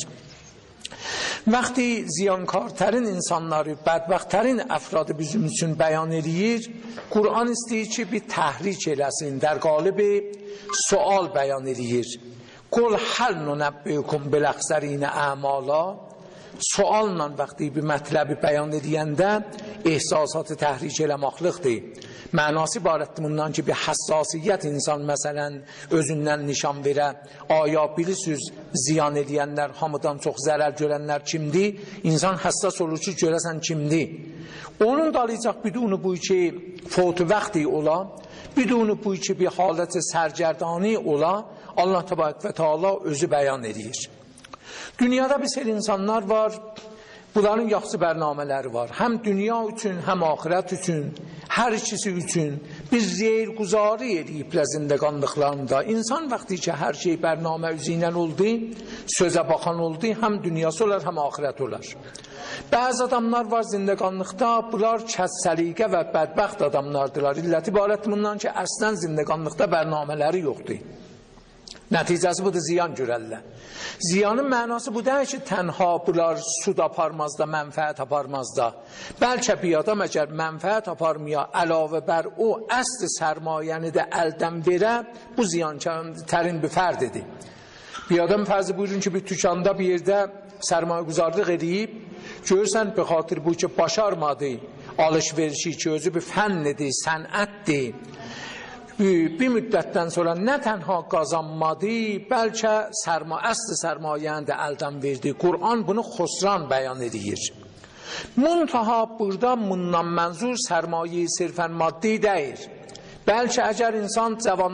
Vaxti ziyankartərin insanları, bədbəxtərin əfradı bizim üçün bəyan edir. Kur'an istəyir ki, bir təhrik eləsin, der qalibi sual bəyan edir. Qul həl nunəbbiukum bil əxsərinə əmala. Sualla vaxti bir mətləbi bəyan edəndə ehsasatı təhrik eləməklikdir. Mənası ibarətdir bundan ki, bir həssasiyyət insan məsələn özündən nişan verə. Aya bilirsiniz, ziyan edənlər, hamıdan çox zərər görənlər kimdir? İnsan həssas olur ki, görəsən kimdir? Onun dalayacaq bidunu bu ki, fotu vaxti ola, bidunu bu ki, bir halət sərgərdani ola, Allah təbarək və Teala özü bəyan edir. Dünyada bir sel insanlar var, bunların yaxşı bərnamələri var. Həm dünya üçün, həm ahirət üçün, hər ikisi üçün biz zeyr-quzarı ediblər zindəqanlıqlarında. İnsan vaxtı ki, hər şey bərnamə üzündən oldu, sözə baxan oldu, həm dünyası olar, həm ahirət olar. Bəzi adamlar var zindəqanlıqda, bunlar kəs-səliqə və bədbəxt adamlardılar. İllət ibarət bundan ki, əslən zindəqanlıqda bərnamələri yoxdur. Nəticəsi budur, ziyan görərlər. Ziyanın mənası bu deyil ki, tənha bunlar sud aparmaz da, mənfəət aparmaz da. Bəlkə bir adam əgər mənfəət aparmaya, əlavə bər o əsl sərmayəni də əldən verə, bu ziyankərin bir fərdidir. Bir adam fərzi buyurun ki, bir tükanda bir yerdə sərmayə güzarlıq edib, görürsən, bir xatir bu ki, başarmadı, alış-verişi ki, özü bir fənnidir, sənətdir. Bir müddətdən sonra nə tənha qazanmadı, bəlkə sərma, əsl sərmayəni də əldən verdi. Qur'an bunu xosran bəyan edir. Muntaha burada bundan mənzur sərmayə sirfən maddi deyil. Bəlkə əgər insan cavan